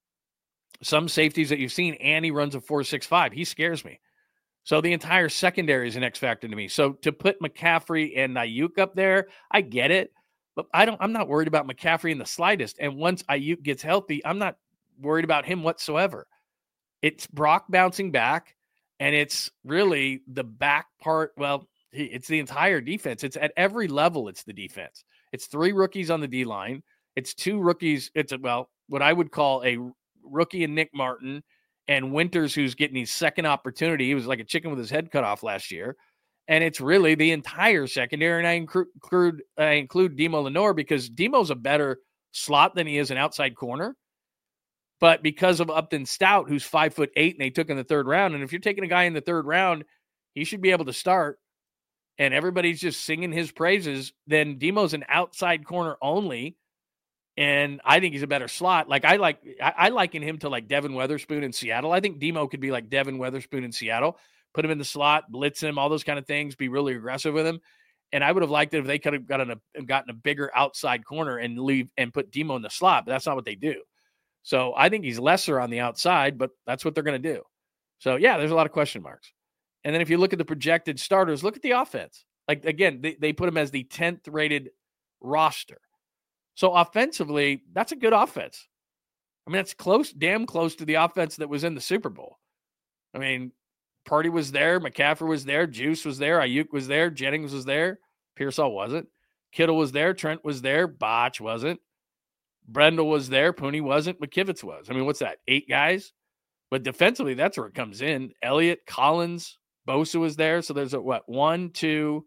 some safeties that you've seen, and he runs a 4.65. He scares me. So the entire secondary is an X factor to me. So to put McCaffrey and Ayuk up there, I get it, but I'm not worried about McCaffrey in the slightest. And once Ayuk gets healthy, I'm not worried about him whatsoever. It's Brock bouncing back, and it's really the back part. Well, it's the entire defense. It's at every level. It's the defense. It's 3 rookies on the D line. It's 2 rookies. It's what I would call a rookie and Nick Martin, and Winters, who's getting his second opportunity. He was like a chicken with his head cut off last year. And it's really the entire secondary. And I include Demo Lenore because Demo's a better slot than he is an outside corner. But because of Upton Stout, who's 5'8", and they took in the 3rd round. And if you're taking a guy in the 3rd round, he should be able to start. And everybody's just singing his praises. Then Demo's an outside corner only. And I think he's a better slot. Like I liken him to like Devin Weatherspoon in Seattle. I think Demo could be like Devin Weatherspoon in Seattle. Put him in the slot, blitz him, all those kind of things. Be really aggressive with him. And I would have liked it if they could have gotten a bigger outside corner and put Demo in the slot. But that's not what they do. So I think he's lesser on the outside, but that's what they're going to do. So yeah, there's a lot of question marks. And then if you look at the projected starters, look at the offense. Like again, they put him as the 10th rated roster. So offensively, that's a good offense. I mean, that's damn close to the offense that was in the Super Bowl. I mean, Purdy was there, McCaffrey was there, Juice was there, Ayuk was there, Jennings was there, Pearsall wasn't. Kittle was there, Trent was there, Botch wasn't. Brendel was there, Pooney wasn't, McKivitz was. I mean, what's that, 8 guys? But defensively, that's where it comes in. Elliott, Collins, Bosa was there. So there's 1, 2,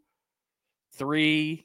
3,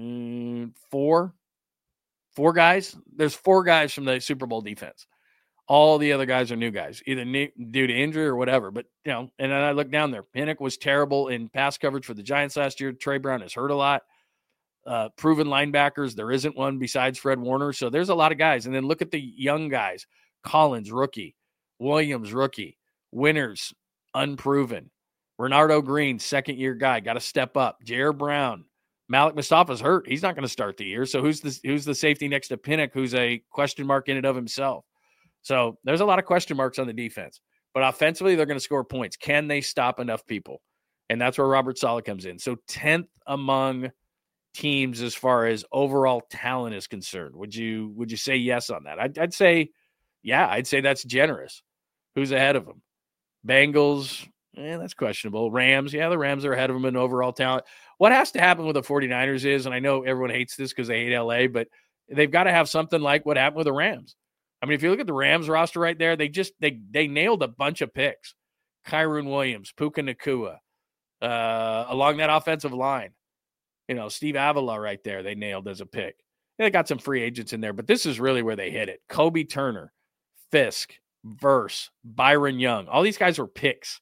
4. 4 guys. There's 4 guys from the Super Bowl defense. All the other guys are new guys, either due to injury or whatever. But, and then I look down there. Pinnock was terrible in pass coverage for the Giants last year. Trey Brown has hurt a lot. Proven linebackers. There isn't one besides Fred Warner. So there's a lot of guys. And then look at the young guys. Collins, rookie. Williams, rookie. Winters, unproven. Renardo Green, second-year guy. Got to step up. Jair Brown. Malik Mustafa's hurt. He's not going to start the year. So who's the safety next to Pinnock, who's a question mark in and of himself? So there's a lot of question marks on the defense. But offensively, they're going to score points. Can they stop enough people? And that's where Robert Saleh comes in. So 10th among teams as far as overall talent is concerned. Would you say yes on that? I'd say, yeah, I'd say that's generous. Who's ahead of them? Bengals, that's questionable. Rams, the Rams are ahead of them in overall talent. What has to happen with the 49ers is, and I know everyone hates this because they hate LA, but they've got to have something like what happened with the Rams. I mean, if you look at the Rams roster right there, they nailed a bunch of picks. Kyron Williams, Puka Nacua, along that offensive line. Steve Avila right there, they nailed as a pick. They got some free agents in there, but this is really where they hit it. Kobe Turner, Fisk, Verse, Byron Young. All these guys were picks.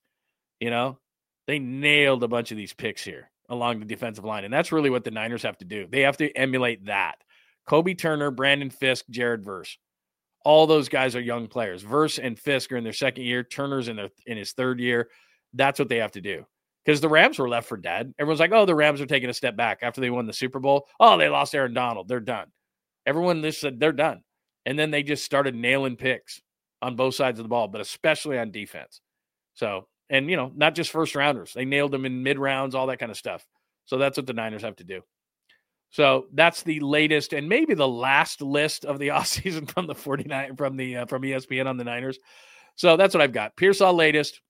They nailed a bunch of these picks here along the defensive line, and that's really what the Niners have to do. They have to emulate that. Kobe Turner, Brandon Fisk, Jared Verse. All those guys are young players. Verse and Fisk are in their second year. Turner's in his third year. That's what they have to do. Because the Rams were left for dead. Everyone's like, oh, the Rams are taking a step back after they won the Super Bowl. Oh, they lost Aaron Donald. They're done. Everyone just said they're done. And then they just started nailing picks on both sides of the ball, but especially on defense. So, and, not just first rounders. They nailed them in mid rounds, all that kind of stuff. So that's what the Niners have to do. So that's the latest and maybe the last list of the offseason from the 49 from ESPN on the Niners. So that's what I've got. Pearsall latest.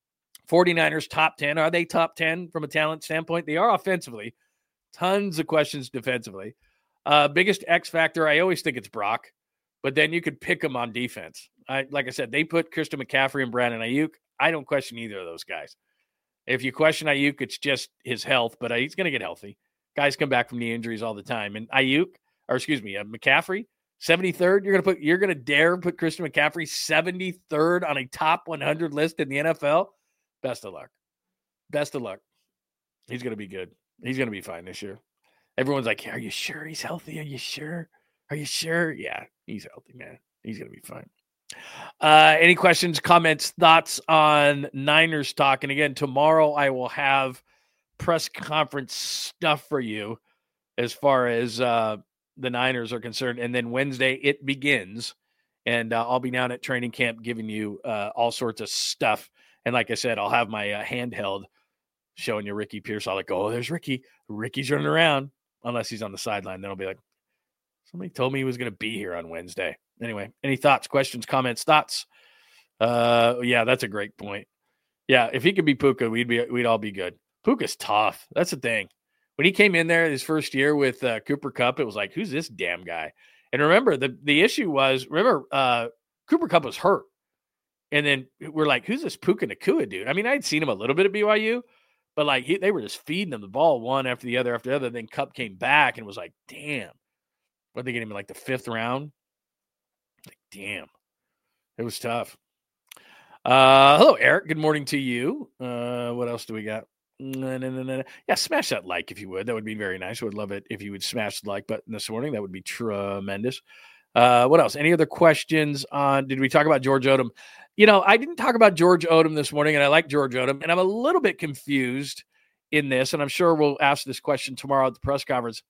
49ers top 10. Are they top 10 from a talent standpoint? They are offensively. Tons of questions defensively. Biggest X factor, I always think it's Brock, but then you could pick them on defense. Like I said, they put Christian McCaffrey and Brandon Ayuk. I don't question either of those guys. If you question Ayuk, it's just his health, but he's going to get healthy. Guys come back from knee injuries all the time. And McCaffrey, 73rd. You're going to dare put Christian McCaffrey 73rd on a top 100 list in the NFL? Best of luck. Best of luck. He's going to be good. He's going to be fine this year. Everyone's like, are you sure he's healthy? Are you sure? Are you sure? Yeah, he's healthy, man. He's going to be fine. Any questions, comments, thoughts on Niners talk? And again, tomorrow I will have press conference stuff for you as far as the Niners are concerned. And then Wednesday it begins. And I'll be down at training camp giving you all sorts of stuff. And like I said, I'll have my handheld showing you Ricky Pearsall. Like, oh, there's Ricky. Ricky's running around. Unless he's on the sideline. Then I'll be like, somebody told me he was going to be here on Wednesday. Anyway, any thoughts, questions, comments, thoughts? Yeah, that's a great point. Yeah, if he could be Puka, we'd all be good. Puka's tough. That's the thing. When he came in there his first year with Cooper Kupp, it was like, who's this damn guy? And remember, the issue was, Cooper Kupp was hurt. And then we're like, who's this Puka Nacua dude? I mean, I'd seen him a little bit at BYU, but like they were just feeding him the ball one after the other. Then Kupp came back and was like, damn. What, they get him in like the 5th round? Like, damn. It was tough. Hello, Eric. Good morning to you. What else do we got? No. Yeah, smash that like if you would. That would be very nice. I would love it if you would smash the like button this morning. That would be tremendous. What else? Any other questions on, did we talk about George Odom? I didn't talk about George Odom this morning, and I like George Odom, and I'm a little bit confused in this, and I'm sure we'll ask this question tomorrow at the press conference.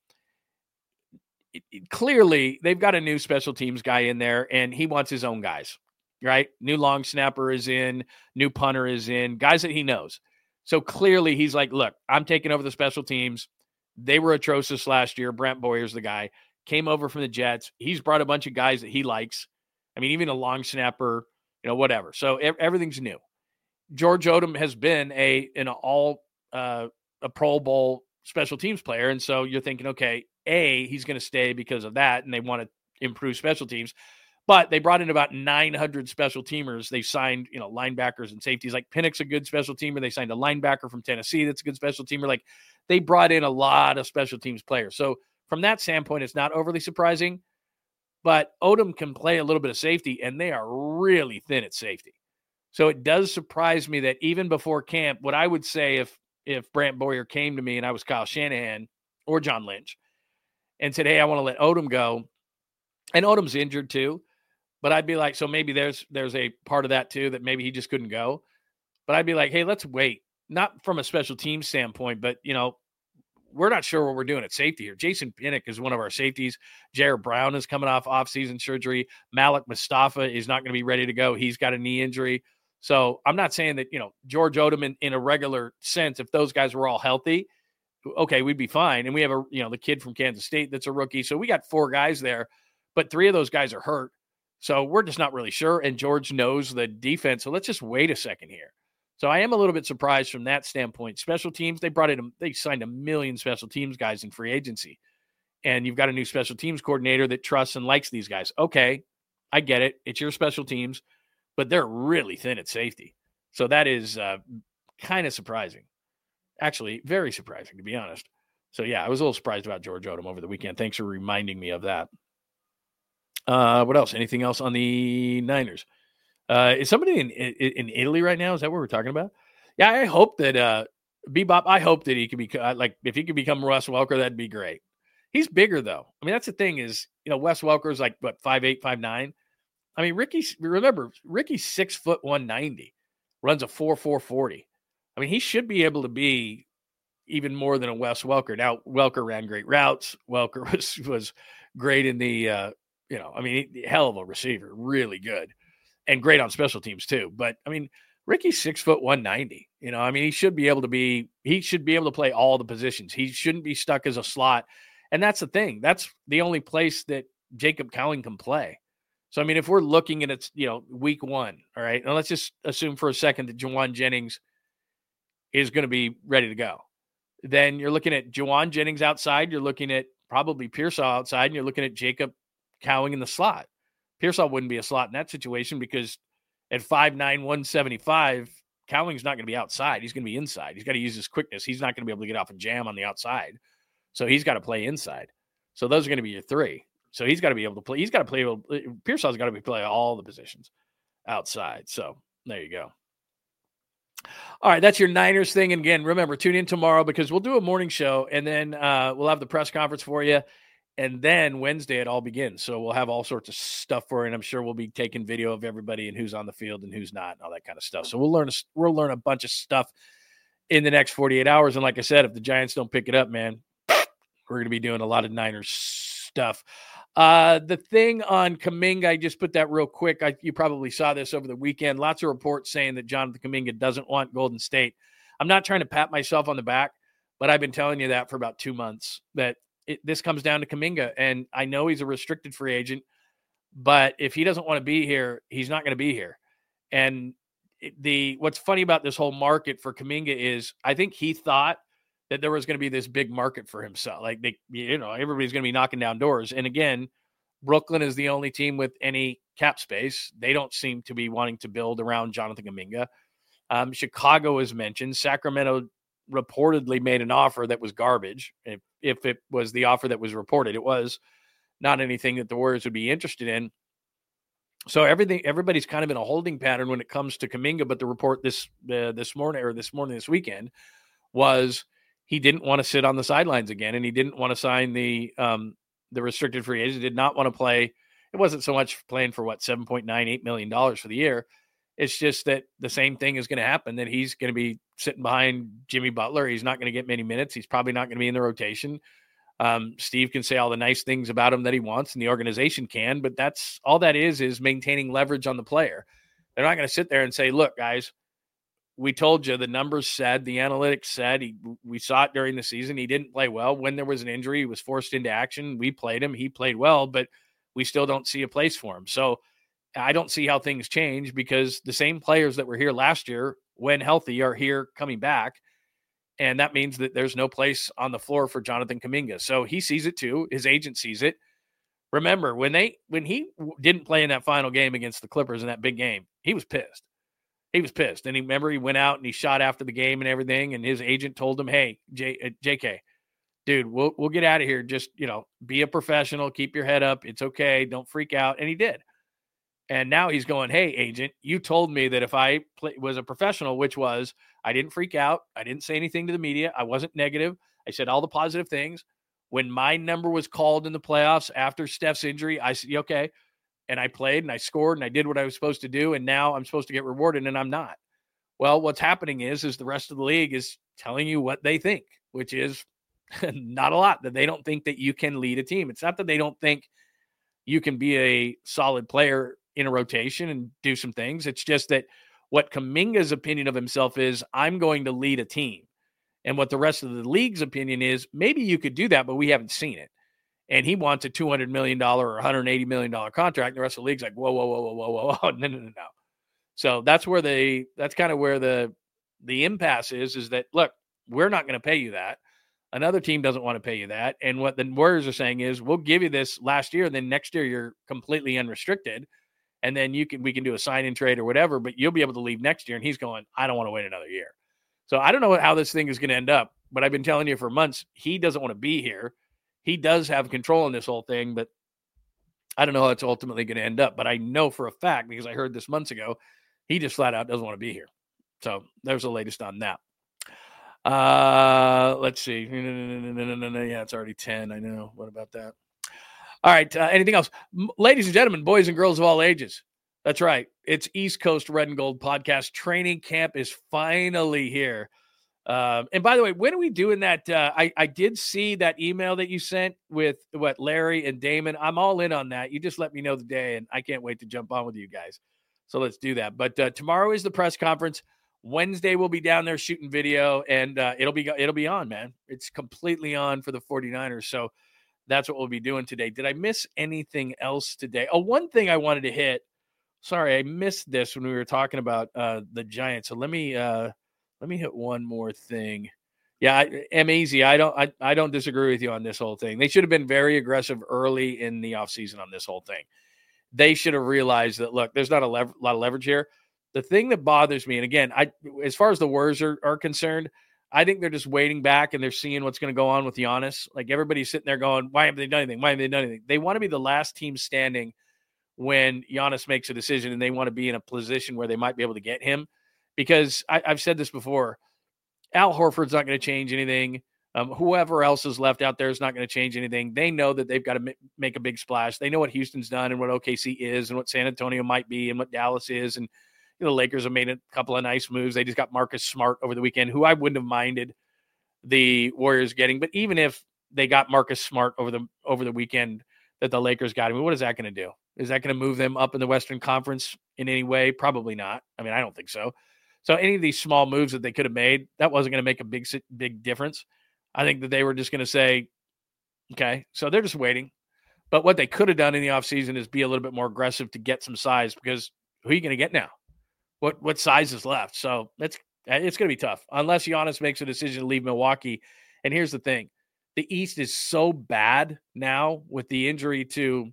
Clearly, they've got a new special teams guy in there, and he wants his own guys, right? New long snapper is in, new punter is in, guys that he knows. So clearly, he's like, look, I'm taking over the special teams. They were atrocious last year. Brent Boyer's the guy. Came over from the Jets. He's brought a bunch of guys that he likes. I mean, even a long snapper, whatever. So everything's new. George Odom has been a Pro Bowl special teams player. And so you're thinking, okay, he's going to stay because of that, and they want to improve special teams. But they brought in about 900 special teamers. They signed, linebackers and safeties. Like Pinnock's a good special teamer. They signed a linebacker from Tennessee that's a good special teamer. Like, they brought in a lot of special teams players. So from that standpoint, it's not overly surprising. But Odom can play a little bit of safety, and they are really thin at safety. So it does surprise me that even before camp, what I would say if Brant Boyer came to me and I was Kyle Shanahan or John Lynch and said, hey, I want to let Odom go, and Odom's injured too, but I'd be like, so maybe there's a part of that too, that maybe he just couldn't go. But I'd be like, hey, let's wait. Not from a special team standpoint, but, we're not sure what we're doing at safety here. Jason Pinnock is one of our safeties. Jared Brown is coming off offseason surgery. Malik Mustafa is not going to be ready to go. He's got a knee injury. So I'm not saying that, George Odom in a regular sense, if those guys were all healthy, okay, we'd be fine. And we have the kid from Kansas State that's a rookie. So we got 4 guys there, but 3 of those guys are hurt. So we're just not really sure. And George knows the defense. So let's just wait a second here. So I am a little bit surprised from that standpoint. Special teams, they signed 1 million special teams guys in free agency. And you've got a new special teams coordinator that trusts and likes these guys. Okay, I get it. It's your special teams, but they're really thin at safety. So that is kind of surprising. Actually, very surprising, to be honest. So, yeah, I was a little surprised about George Odom over the weekend. Thanks for reminding me of that. What else? Anything else on the Niners? Is somebody in Italy right now? Is that what we're talking about? Yeah, I hope that Bebop, I hope that he could be if he could become Wes Welker, that'd be great. He's bigger, though. I mean, that's the thing is, Wes Welker's like, 5'8", 5'9". I mean, Ricky's 6 foot 190, runs a 4.4 40. I mean, he should be able to be even more than a Wes Welker. Now, Welker ran great routes. Welker was great in the, hell of a receiver, really good, and great on special teams too. But I mean, Ricky's 6 foot 190. He should be able to play all the positions. He shouldn't be stuck as a slot. And that's the thing. That's the only place that Jacob Cowing can play. So, I mean, if we're looking at it's, week 1, all right, and let's just assume for a second that Juwan Jennings is going to be ready to go. Then you're looking at Juwan Jennings outside. You're looking at probably Pearsall outside, and you're looking at Jacob Cowing in the slot. Pearsall wouldn't be a slot in that situation because at 5'9", 175, Cowing's not going to be outside. He's going to be inside. He's got to use his quickness. He's not going to be able to get off a jam on the outside. So he's got to play inside. So those are going to be your 3. So he's got to be able to play. Pearsall's got to be playing all the positions outside. So there you go. All right, that's your Niners thing. And again, remember, tune in tomorrow because we'll do a morning show, and then we'll have the press conference for you. And then Wednesday, it all begins. So we'll have all sorts of stuff for you, and I'm sure we'll be taking video of everybody and who's on the field and who's not and all that kind of stuff. So we'll learn a bunch of stuff in the next 48 hours. And like I said, if the Giants don't pick it up, man, we're going to be doing a lot of Niners stuff. The thing on Kuminga, I just put that real quick. You probably saw this over the weekend. Lots of reports saying that Jonathan Kuminga doesn't want Golden State. I'm not trying to pat myself on the back, but I've been telling you that for about 2 months, that this comes down to Kuminga. And I know he's a restricted free agent, but if he doesn't want to be here, he's not going to be here. And what's funny about this whole market for Kuminga is I think he thought that there was going to be this big market for himself. Like everybody's going to be knocking down doors. And again, Brooklyn is the only team with any cap space. They don't seem to be wanting to build around Jonathan Kuminga. Chicago is mentioned. Sacramento reportedly made an offer that was garbage. If it was the offer that was reported, it was not anything that the Warriors would be interested in. So everybody's kind of in a holding pattern when it comes to Kuminga. But the report this weekend was he didn't want to sit on the sidelines again, and he didn't want to sign the restricted free agent. He did not want to play. It wasn't so much playing for $7.98 million for the year. It's just that the same thing is going to happen, that he's going to be sitting behind Jimmy Butler. He's not going to get many minutes. He's probably not going to be in the rotation. Steve can say all the nice things about him that he wants, and the organization can, but that's all that is maintaining leverage on the player. They're not going to sit there and say, look, guys, we told you, the numbers said, the analytics said, we saw it during the season. He didn't play well. When there was an injury, he was forced into action. We played him. He played well, but we still don't see a place for him. So I don't see how things change because the same players that were here last year, when healthy, are here coming back. And that means that there's no place on the floor for Jonathan Kuminga. So he sees it too. His agent sees it. Remember, when he didn't play in that final game against the Clippers in that big game, he was pissed. He was pissed. And he went out and he shot after the game and everything. And his agent told him, hey, JK, dude, we'll get out of here. Just, be a professional. Keep your head up. It's okay. Don't freak out. And he did. And now he's going, hey, agent, you told me that if I was a professional, which was I didn't freak out. I didn't say anything to the media. I wasn't negative. I said all the positive things. When my number was called in the playoffs after Steph's injury, I said, okay. And I played and I scored and I did what I was supposed to do. And now I'm supposed to get rewarded and I'm not. Well, what's happening is the rest of the league is telling you what they think, which is Not a lot. That they don't think that you can lead a team. It's not that they don't think you can be a solid player in a rotation and do some things. It's just that what Kuminga's opinion of himself is, I'm going to lead a team. And what the rest of the league's opinion is, maybe you could do that, but we haven't seen it. And he wants a $200 million or $180 million contract. The rest of the league's like, whoa. No. So that's kind of where the impasse is that, look, we're not going to pay you that. Another team doesn't want to pay you that. And what the Warriors are saying is, we'll give you this last year, and then next year you're completely unrestricted. And then we can do a sign-in trade or whatever, but you'll be able to leave next year. And he's going, I don't want to wait another year. So I don't know how this thing is going to end up, but I've been telling you for months, he doesn't want to be here. He does have control in this whole thing, but I don't know how it's ultimately going to end up. But I know for a fact, because I heard this months ago, he just flat out doesn't want to be here. So there's the latest on that. Let's see. Yeah, it's already 10. I know. What about that? All right. Anything else? Ladies and gentlemen, boys and girls of all ages. That's right. It's East Coast Red and Gold podcast. Training camp is finally here. And by the way, when are we doing that? I did see that email that you sent with Larry and Damon. I'm all in on that. You just let me know the day, and I can't wait to jump on with you guys. So let's do that. But tomorrow is the press conference. Wednesday we'll be down there shooting video, and it'll be on, man. It's completely on for the 49ers. So that's what we'll be doing today. Did I miss anything else today? Oh, one thing I wanted to hit. Sorry, I missed this when we were talking about the Giants. So let me hit one more thing. Yeah, easy. I don't disagree with you on this whole thing. They should have been very aggressive early in the offseason on this whole thing. They should have realized that, look, there's not a lot of leverage here. The thing that bothers me, and again, as far as the Warriors are concerned, I think they're just waiting back and they're seeing what's going to go on with Giannis. Like, everybody's sitting there going, why haven't they done anything? Why haven't they done anything? They want to be the last team standing when Giannis makes a decision, and they want to be in a position where they might be able to get him. Because I've said this before, Al Horford's not going to change anything. Whoever else is left out there is not going to change anything. They know that they've got to make a big splash. They know what Houston's done and what OKC is and what San Antonio might be and what Dallas is. And the Lakers have made a couple of nice moves. They just got Marcus Smart over the weekend, who I wouldn't have minded the Warriors getting. But even if they got Marcus Smart over the weekend that the Lakers got him, what is that going to do? Is that going to move them up in the Western Conference in any way? Probably not. I mean, I don't think so. So any of these small moves that they could have made, that wasn't going to make a big difference. I think that they were just going to say, okay, so they're just waiting. But what they could have done in the offseason is be a little bit more aggressive to get some size, because who are you going to get now? What size is left? So it's going to be tough unless Giannis makes a decision to leave Milwaukee. And here's the thing. The East is so bad now with the injury to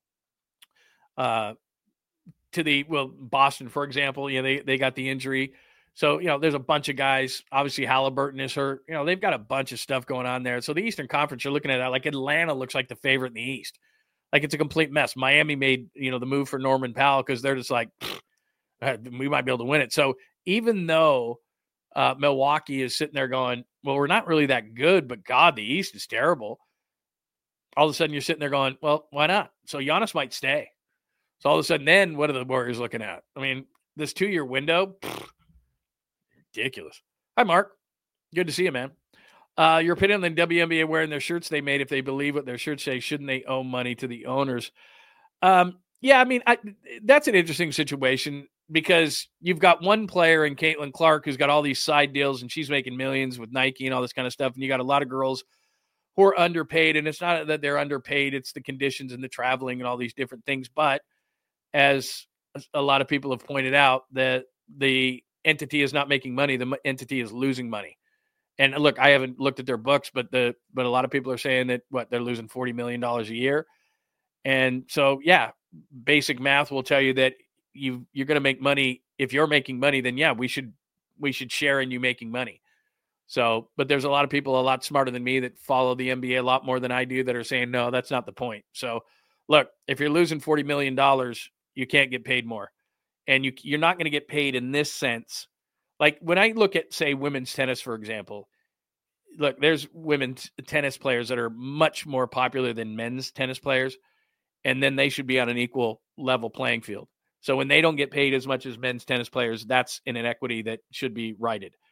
Boston, for example. They got the injury. So, there's a bunch of guys. Obviously, Halliburton is hurt. They've got a bunch of stuff going on there. So the Eastern Conference, you're looking at that. Like, Atlanta looks like the favorite in the East. Like, it's a complete mess. Miami made, the move for Norman Powell because they're just like, we might be able to win it. So even though Milwaukee is sitting there going, well, we're not really that good, but God, the East is terrible. All of a sudden you're sitting there going, well, why not? So Giannis might stay. So all of a sudden then what are the Warriors looking at? I mean, this 2-year window, ridiculous. Hi, Mark. Good to see you, man. Your opinion on the WNBA wearing their shirts they made, if they believe what their shirts say, shouldn't they owe money to the owners? Yeah, I mean, that's an interesting situation, because you've got one player in Caitlin Clark who's got all these side deals and she's making millions with Nike and all this kind of stuff. And you got a lot of girls who are underpaid, and it's not that they're underpaid. It's the conditions and the traveling and all these different things. But as a lot of people have pointed out, that the entity is not making money. The entity is losing money. And look, I haven't looked at their books, but a lot of people are saying that they're losing $40 million a year. And so, yeah, basic math will tell you that you're going to make money. If you're making money, then yeah, we should share in you making money. So, but there's a lot of people a lot smarter than me that follow the NBA a lot more than I do that are saying, no, that's not the point. So look, if you're losing $40 million, you can't get paid more. And you're not going to get paid in this sense. Like when I look at, say, women's tennis, for example, look, there's women's tennis players that are much more popular than men's tennis players. And then they should be on an equal level playing field. So when they don't get paid as much as men's tennis players, that's an inequity that should be righted.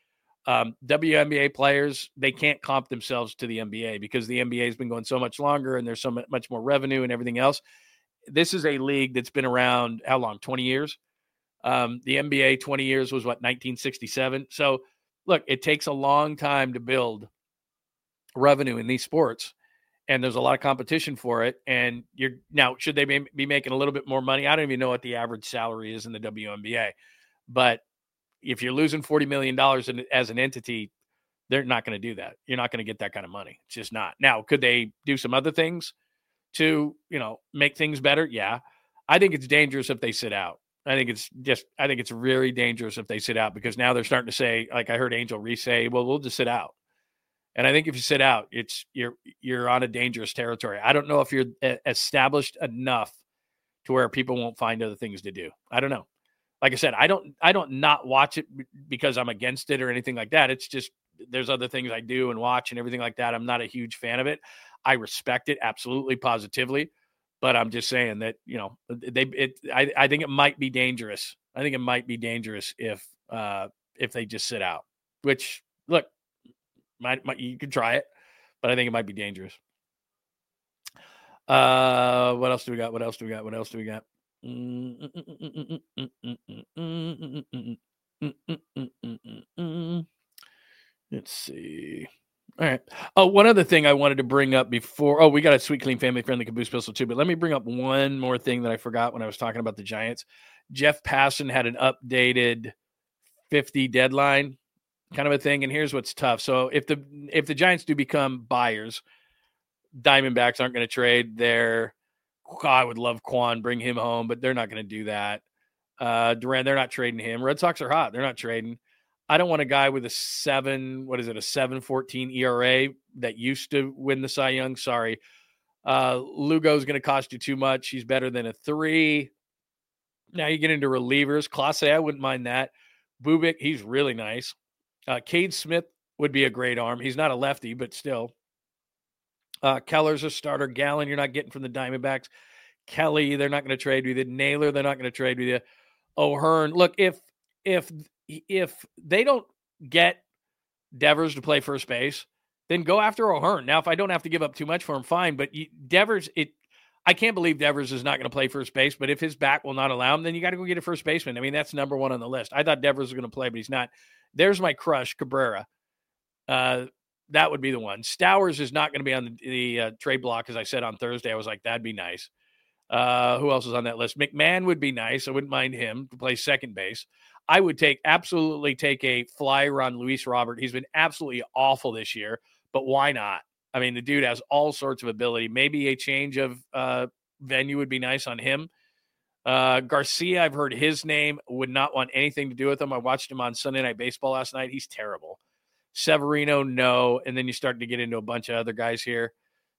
WNBA players, they can't comp themselves to the NBA because the NBA has been going so much longer and there's so much more revenue and everything else. This is a league that's been around, how long, 20 years? The NBA 20 years was, 1967? So, look, it takes a long time to build revenue in these sports, and there's a lot of competition for it. And now, should they be making a little bit more money? I don't even know what the average salary is in the WNBA. But if you're losing $40 million as an entity, they're not going to do that. You're not going to get that kind of money. It's just not. Now, could they do some other things to, make things better? Yeah. I think it's dangerous if they sit out. I think it's really dangerous if they sit out, because now they're starting to say, like I heard Angel Reese say, well, we'll just sit out. And I think if you sit out, you're on a dangerous territory. I don't know if you're established enough to where people won't find other things to do. I don't know. Like I said, I don't not watch it because I'm against it or anything like that. It's just there's other things I do and watch and everything like that. I'm not a huge fan of it. I respect it absolutely, positively, but I'm just saying that I think it might be dangerous. I think it might be dangerous if they just sit out. Which, look, you could try it, but I think it might be dangerous. What else do we got? Let's see. All right. Oh, one other thing I wanted to bring up before. Oh, we got a Sweet Clean Family Friendly Caboose Pistol too, but let me bring up one more thing that I forgot when I was talking about the Giants. Jeff Passan had an updated 50 deadline kind of a thing, and here's what's tough. So if the Giants do become buyers, Diamondbacks aren't going to trade their. I would love Quan, bring him home, but they're not going to do that. Duran, they're not trading him. Red Sox are hot. They're not trading. I don't want a guy with a 7.14 ERA that used to win the Cy Young. Sorry. Lugo's going to cost you too much. He's better than a 3. Now you get into relievers. Clase, I wouldn't mind that. Bubic, he's really nice. Cade Smith would be a great arm. He's not a lefty, but still. Keller's a starter. Gallen, you're not getting from the Diamondbacks. Kelly, they're not going to trade with you. Naylor, they're not going to trade with you. O'Hearn, look, if they don't get Devers to play first base, then go after O'Hearn. Now, if I don't have to give up too much for him, fine. But Devers, I can't believe Devers is not going to play first base. But if his back will not allow him, then you got to go get a first baseman. I mean, that's number one on the list. I thought Devers was going to play, but he's not. There's my crush, Cabrera. That would be the one. Stowers is not going to be on the trade block, as I said on Thursday. I was like, that'd be nice. Who else is on that list? McMahon would be nice. I wouldn't mind him to play second base. I would absolutely take a flyer on Luis Robert. He's been absolutely awful this year, but why not? I mean, the dude has all sorts of ability. Maybe a change of venue would be nice on him. Garcia, I've heard his name, would not want anything to do with him. I watched him on Sunday Night Baseball last night. He's terrible. Severino, no. And then you start to get into a bunch of other guys here.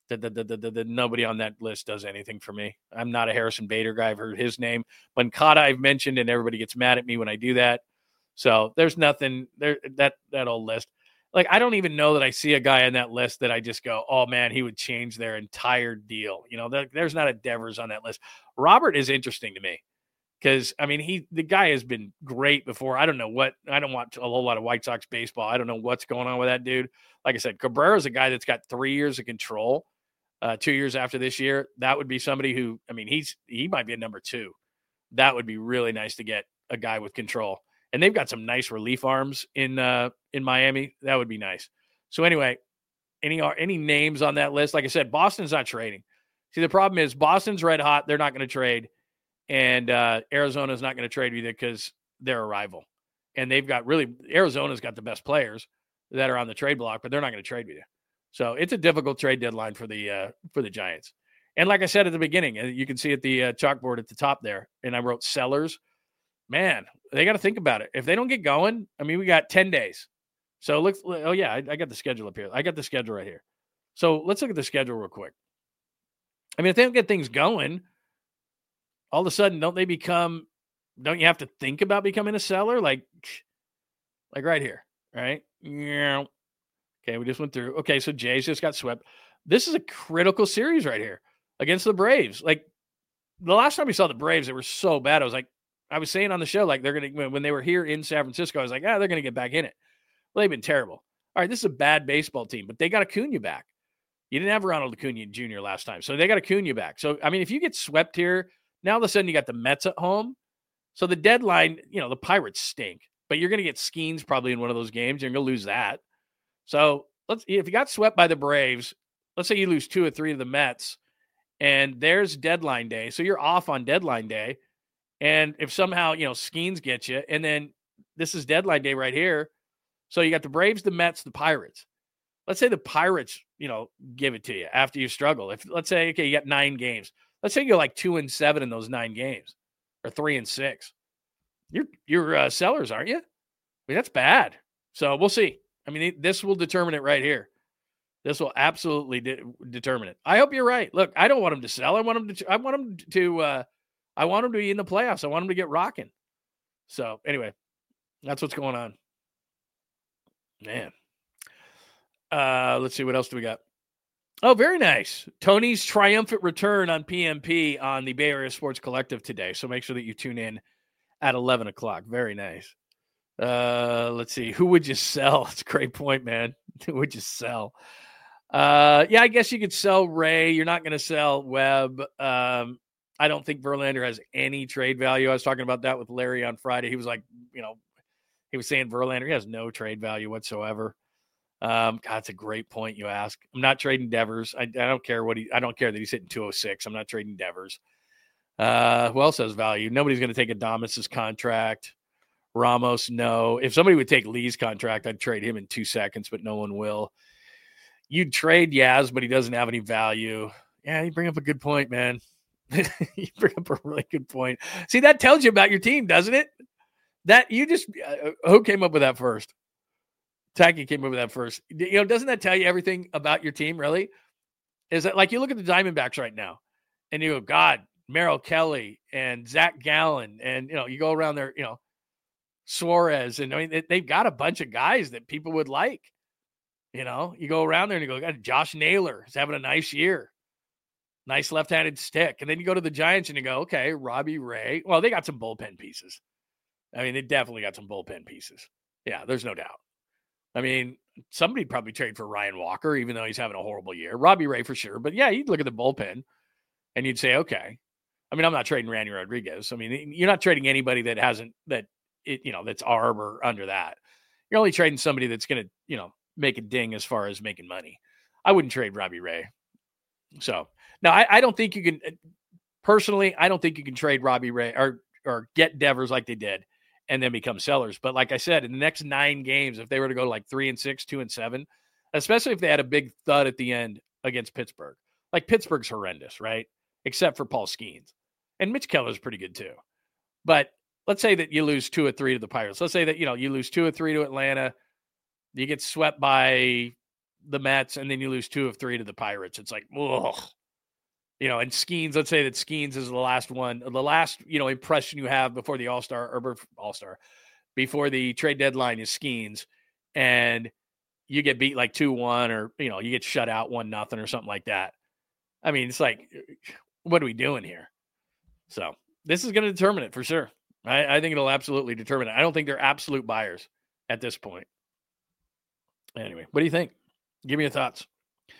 Nobody on that list does anything for me. I'm not a Harrison Bader guy. I've heard his name. Moncada I've mentioned, and everybody gets mad at me when I do that. So there's nothing there. That old list. Like, I don't even know that I see a guy on that list that I just go, oh man, he would change their entire deal. There's not a Devers on that list. Robert is interesting to me. Because, I mean, the guy has been great before. I don't watch a whole lot of White Sox baseball. I don't know what's going on with that dude. Like I said, Cabrera's a guy that's got 3 years of control, 2 years after this year. That would be somebody who, I mean, he might be a number 2. That would be really nice to get a guy with control. And they've got some nice relief arms in Miami. That would be nice. So anyway, any names on that list? Like I said, Boston's not trading. See, the problem is Boston's red hot. They're not going to trade. And Arizona's not going to trade with you because they're a rival. And Arizona's got the best players that are on the trade block, but they're not going to trade with you. So it's a difficult trade deadline for the Giants. And like I said at the beginning, you can see at the chalkboard at the top there, and I wrote sellers. Man, they got to think about it. If they don't get going, I mean, we got 10 days. So I got the schedule up here. I got the schedule right here. So let's look at the schedule real quick. I mean, if they don't get things going, all of a sudden, don't you have to think about becoming a seller? Like right here, right? Yeah. Okay, we just went through. Okay, so Jays just got swept. This is a critical series right here against the Braves. Like, the last time we saw the Braves, they were so bad. I was saying on the show, like, they're going to, when they were here in San Francisco, I was like, they're going to get back in it. Well, they've been terrible. All right, this is a bad baseball team, but they got Acuna back. You didn't have Ronald Acuna Jr. last time, so they got Acuna back. So, I mean, if you get swept here, now all of a sudden you got the Mets at home. So the deadline, the Pirates stink, but you're going to get Skeens probably in one of those games. You're going to lose that. So if you got swept by the Braves, let's say you lose 2 or 3 to the Mets, and there's deadline day. So you're off on deadline day. And if somehow, Skeens gets you, and then this is deadline day right here. So you got the Braves, the Mets, the Pirates. Let's say the Pirates, give it to you after you struggle. If let's say, okay, you got 9 games. Let's say you're like 2-7 in those 9 games, or 3-6. You're sellers, aren't you? I mean, that's bad. So we'll see. I mean, this will determine it right here. This will absolutely determine it. I hope you're right. Look, I don't want him to sell. I want him to be in the playoffs. I want him to get rocking. So anyway, that's what's going on. Man. Let's see. What else do we got? Oh, very nice. Tony's triumphant return on PMP on the Bay Area Sports Collective today. So make sure that you tune in at 11 o'clock. Very nice. Let's see. Who would you sell? It's a great point, man. Who would you sell? Yeah, I guess you could sell Ray. You're not going to sell Webb. I don't think Verlander has any trade value. I was talking about that with Larry on Friday. He was like, he was saying Verlander has no trade value whatsoever. God, that's a great point you ask. I'm not trading Devers. I don't care I don't care that he's hitting 206. I'm not trading Devers. Who else has value? Nobody's going to take Adames' contract. Ramos, no. If somebody would take Lee's contract, I'd trade him in 2 seconds, but no one will. You'd trade Yaz, but he doesn't have any value. Yeah, you bring up a good point, man. You bring up a really good point. See, that tells you about your team, doesn't it? That you just who came up with that first? Tacky came up with that first. Doesn't that tell you everything about your team, really? Is that like you look at the Diamondbacks right now and you go, God, Merrill Kelly and Zach Gallen, and you go around there, Suarez, and I mean they've got a bunch of guys that people would like. You go around there and you go, God, Josh Naylor is having a nice year. Nice left-handed stick. And then you go to the Giants and you go, okay, Robbie Ray. Well, they got some bullpen pieces. I mean, they definitely got some bullpen pieces. Yeah, there's no doubt. I mean, somebody probably trade for Ryan Walker, even though he's having a horrible year. Robbie Ray for sure. But yeah, you'd look at the bullpen and you'd say, okay. I mean, I'm not trading Randy Rodriguez. I mean, you're not trading anybody that hasn't, that's ARB or under that. You're only trading somebody that's going to, make a ding as far as making money. I wouldn't trade Robbie Ray. So, no, I don't think you can, personally, I don't think you can trade Robbie Ray or get Devers like they did and then become sellers. But like I said, in the next 9 games, if they were to go to like 3-6, 2-7, especially if they had a big thud at the end against Pittsburgh, like Pittsburgh's horrendous, right? Except for Paul Skeens. And Mitch Keller's pretty good too. But let's say that you lose 2 or 3 to the Pirates. Let's say that, you lose 2 or 3 to Atlanta. You get swept by the Mets, and then you lose 2 of 3 to the Pirates. It's like, ugh. And Skeens, let's say that Skeens is the last one, the last, impression you have before the All-Star, before the trade deadline is Skeens, and you get beat like 2-1 or, you get shut out 1-0 or something like that. I mean, it's like, what are we doing here? So this is going to determine it for sure. I think it'll absolutely determine it. I don't think they're absolute buyers at this point. Anyway, what do you think? Give me your thoughts.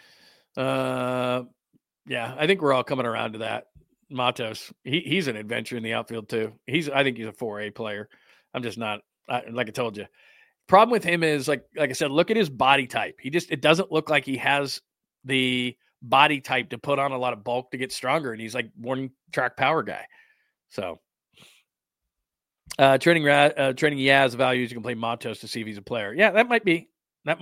Yeah, I think we're all coming around to that. Matos, he's an adventure in the outfield too. I think he's a 4A player. I'm just not, like I told you. Problem with him is, like I said, look at his body type. It doesn't look like he has the body type to put on a lot of bulk to get stronger, and he's like one track power guy. So trading Yaz values, you can play Matos to see if he's a player. Yeah, that might be. Let's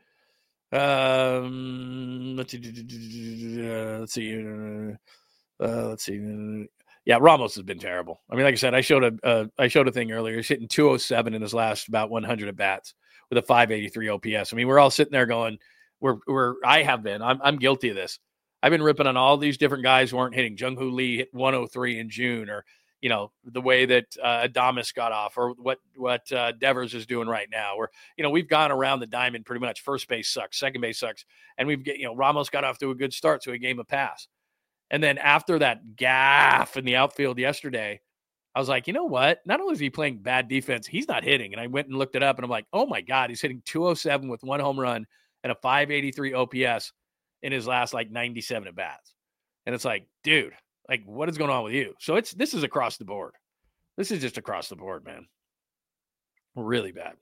see. Yeah, Ramos has been terrible. I mean, like I said, I showed a thing earlier. He's hitting 207 in his last about 100 at bats with a 583 OPS. I mean, we're all sitting there going, I'm guilty of this. I've been ripping on all these different guys who aren't hitting. Jung-Hoo Lee hit 103 in June, or the way that Adames got off, or what Devers is doing right now. Where we've gone around the diamond pretty much. First base sucks, second base sucks, and Ramos got off to a good start, so he gave him a pass. And then after that gaffe in the outfield yesterday, I was like, you know what? Not only is he playing bad defense, he's not hitting. And I went and looked it up, and I'm like, oh my God, he's hitting 207 with 1 home run and a 583 OPS in his last 97 at bats. And it's like, dude, what is going on with you? So this is across the board. This is just across the board, man. Really bad.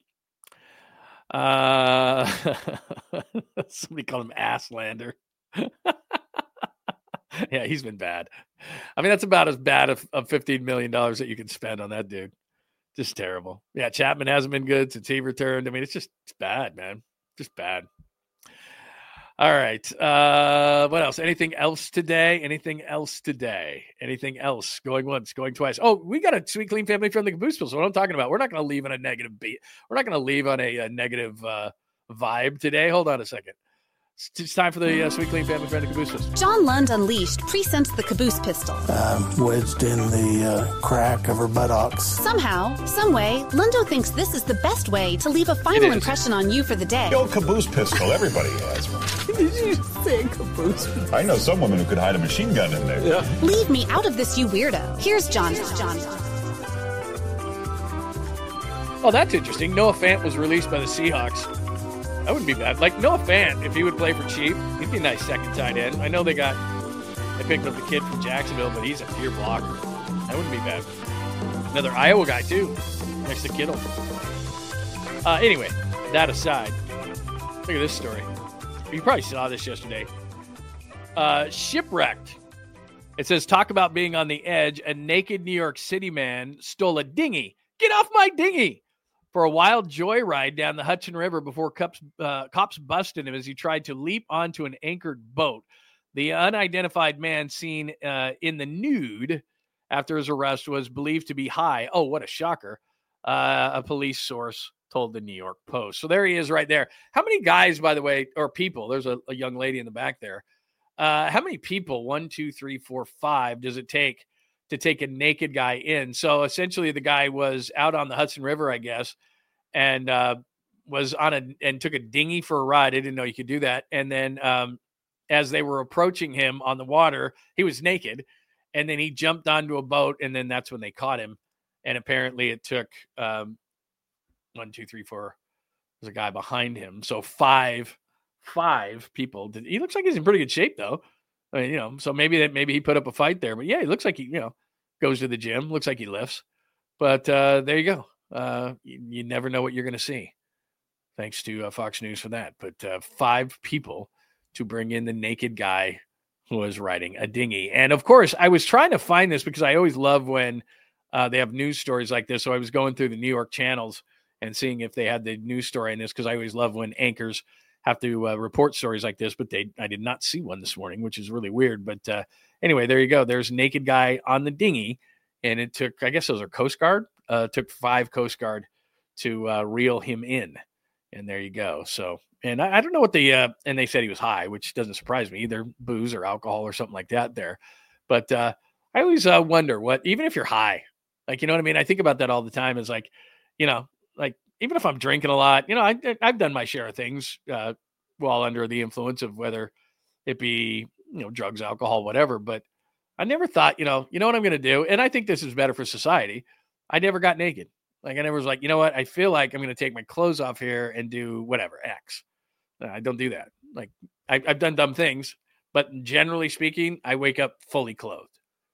Somebody called him Asslander. Yeah, he's been bad. I mean, that's about as bad of $15 million that you can spend on that dude. Just terrible. Yeah, Chapman hasn't been good since he returned. I mean, it's bad, man. Just bad. All right. What else? Anything else today? Anything else? Going once, going twice. Oh, we got a Sweet Clean family from the Caboose Pill. So what I'm talking about, we're not going to leave on a negative beat. We're not going to leave on a negative vibe today. Hold on a second. It's time for the Sweet Clean family friend, the Caboose Pistol. John Lund Unleashed presents the Caboose Pistol. Wedged in the crack of her buttocks. Somehow, someway, Lundo thinks this is the best way to leave a final impression on you for the day. The old Caboose Pistol, everybody has one. Did you say Caboose Pistol? I know some women who could hide a machine gun in there. Yeah. Leave me out of this, you weirdo. Here's John. Oh, that's interesting. Noah Fant was released by the Seahawks. That wouldn't be bad. Noah Fant, if he would play for cheap, he'd be a nice second tight end. I know they picked up the kid from Jacksonville, but he's a pure blocker. That wouldn't be bad. Another Iowa guy, too, next to Kittle. Anyway, that aside, look at this story. You probably saw this yesterday. Shipwrecked. It says, talk about being on the edge. A naked New York City man stole a dinghy. Get off my dinghy! For a wild joyride down the Hudson River before cops busted him as he tried to leap onto an anchored boat. The unidentified man seen in the nude after his arrest was believed to be high. Oh, what a shocker. A police source told the New York Post. So there he is right there. How many guys, by the way, or people, there's a young lady in the back there. How many people, 1, 2, 3, 4, 5, does it take to take a naked guy in? So essentially the guy was out on the Hudson River, I guess, and was and took a dinghy for a ride. I didn't know you could do that. And then as they were approaching him on the water, he was naked, and then he jumped onto a boat, and then that's when they caught him. And apparently it took 1, 2, 3, 4. There's a guy behind him. So five people. He looks like he's in pretty good shape, though. I mean, so maybe he put up a fight there. But yeah, he looks like he, goes to the gym. Looks like he lifts. But there you go. You never know what you're going to see. Thanks to Fox News for that. But 5 people to bring in the naked guy who was riding a dinghy. And of course, I was trying to find this because I always love when they have news stories like this. So I was going through the New York channels and seeing if they had the news story in this, because I always love when anchors have to report stories like this, but I did not see one this morning, which is really weird. But anyway, there you go. There's a naked guy on the dinghy, and it took, I guess those are Coast Guard, took 5 Coast Guard to reel him in. And there you go. So, and I don't know what and they said he was high, which doesn't surprise me, either booze or alcohol or something like that there. But I always wonder even if you're high, you know what I mean? I think about that all the time. Is even if I'm drinking a lot, I've done my share of things while under the influence of whether it be, drugs, alcohol, whatever. But I never thought, you know what I'm going to do? And I think this is better for society. I never got naked. I never was like, you know what? I feel like I'm going to take my clothes off here and do whatever, X. I don't do that. I've done dumb things, but generally speaking, I wake up fully clothed.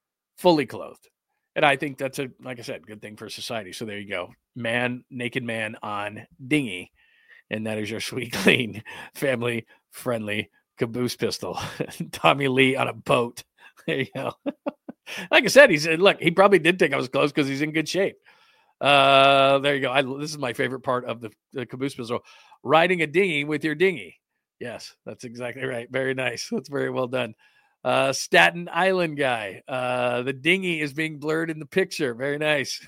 And I think that's like I said, good thing for society. So there you go. Naked man on dinghy. And that is your Sweet Clean, family-friendly Caboose Pistol. Tommy Lee on a boat. There you go. Like I said, he probably did take off his clothes because he's in good shape. There you go. This is my favorite part of the Caboose Pistol. Riding a dinghy with your dinghy. Yes, that's exactly right. Very nice. That's very well done. Staten Island guy. The dinghy is being blurred in the picture. Very nice.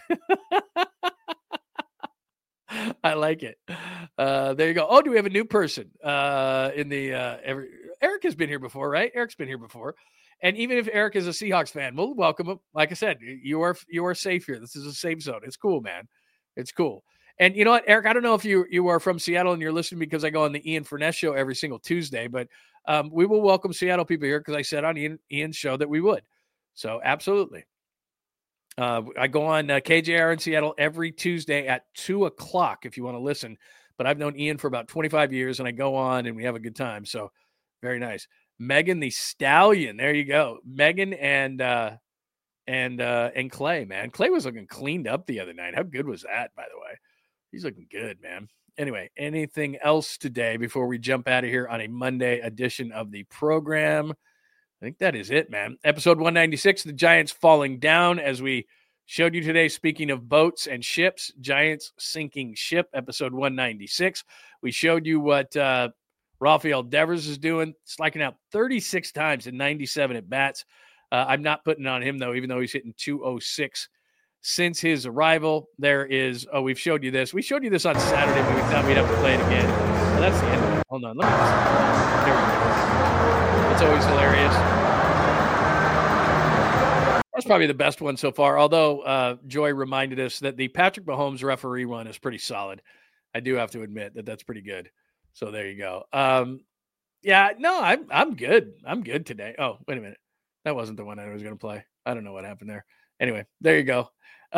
I like it. There you go. Oh, do we have a new person in the Eric has been here before, right? Eric's been here before. And even if Eric is a Seahawks fan, we'll welcome him. Like I said, you are safe here. This is a safe zone. It's cool, man. It's cool. And you know what, Eric, I don't know if you are from Seattle and you're listening because I go on the Ian Furness show every single Tuesday, but we will welcome Seattle people here because I said on Ian's show that we would. So absolutely. I go on KJR in Seattle every Tuesday at 2 o'clock if you want to listen. But I've known Ian for about 25 years, and I go on and we have a good time. So very nice. Megan the Stallion. There you go. Megan and Clay, man. Clay was looking cleaned up the other night. How good was that, by the way? He's looking good, man. Anyway, anything else today before we jump out of here on a Monday edition of the program? I think that is it, man. Episode 196, the Giants falling down, as we showed you today. Speaking of boats and ships, Giants sinking ship, episode 196. We showed you what Rafael Devers is doing, striking out 36 times in 97 at bats. I'm not putting it on him, though, even though he's hitting 206 since his arrival. There is, we've showed you this. We showed you this on Saturday, but we thought we'd have to play it again. Well, that's the end of it. Hold on. Look at this. There we go. It's always hilarious. That's probably the best one so far, although Joy reminded us that the Patrick Mahomes referee one is pretty solid. I do have to admit that that's pretty good. So there you go. Yeah, no, I'm good. I'm good today. Oh, wait a minute. That wasn't the one I was going to play. I don't know what happened there. Anyway, there you go.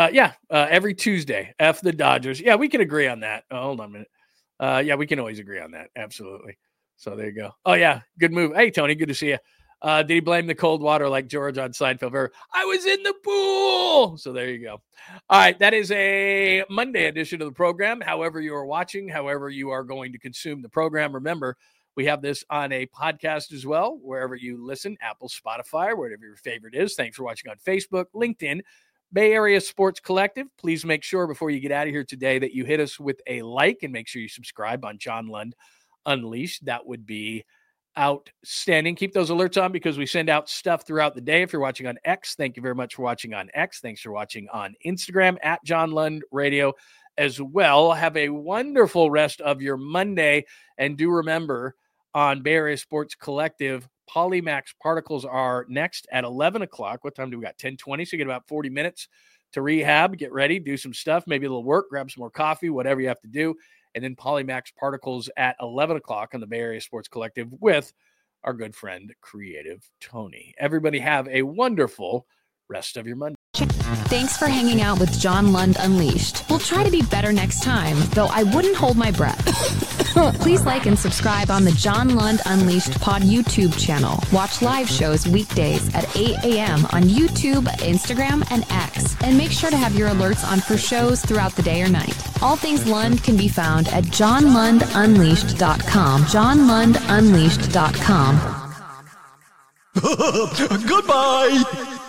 Every Tuesday, F the Dodgers. Yeah, we can agree on that. Oh, hold on a minute. Yeah, we can always agree on that. Absolutely. So there you go. Oh, yeah, good move. Hey, Tony, good to see you. Did he blame the cold water like George on Seinfeld? I was in the pool. So there you go. All right, that is a Monday edition of the program. However you are watching, however you are going to consume the program, remember, we have this on a podcast as well, wherever you listen, Apple, Spotify, whatever your favorite is. Thanks for watching on Facebook, LinkedIn, Bay Area Sports Collective. Please make sure before you get out of here today that you hit us with a like and make sure you subscribe on John Lund Unleashed. That would be outstanding. Keep those alerts on because we send out stuff throughout the day. If you're watching on X, thank you very much for watching on X. Thanks for watching on Instagram at John Lund Radio as well. Have a wonderful rest of your Monday. And do remember, on Bay Area Sports Collective, Polymax Particles are next at 11 o'clock. What time do we got? 10:20. So you get about 40 minutes to rehab, get ready, do some stuff, maybe a little work, grab some more coffee, whatever you have to do. And then Polymax Particles at 11 o'clock on the Bay Area Sports Collective with our good friend, Creative Tony. Everybody have a wonderful rest of your Monday. Thanks for hanging out with John Lund Unleashed. We'll try to be better next time, though I wouldn't hold my breath. Please like and subscribe on the John Lund Unleashed Pod YouTube channel. Watch live shows weekdays at 8 a.m. on YouTube, Instagram, and X. And make sure to have your alerts on for shows throughout the day or night. All things Lund can be found at johnlundunleashed.com. johnlundunleashed.com. Goodbye!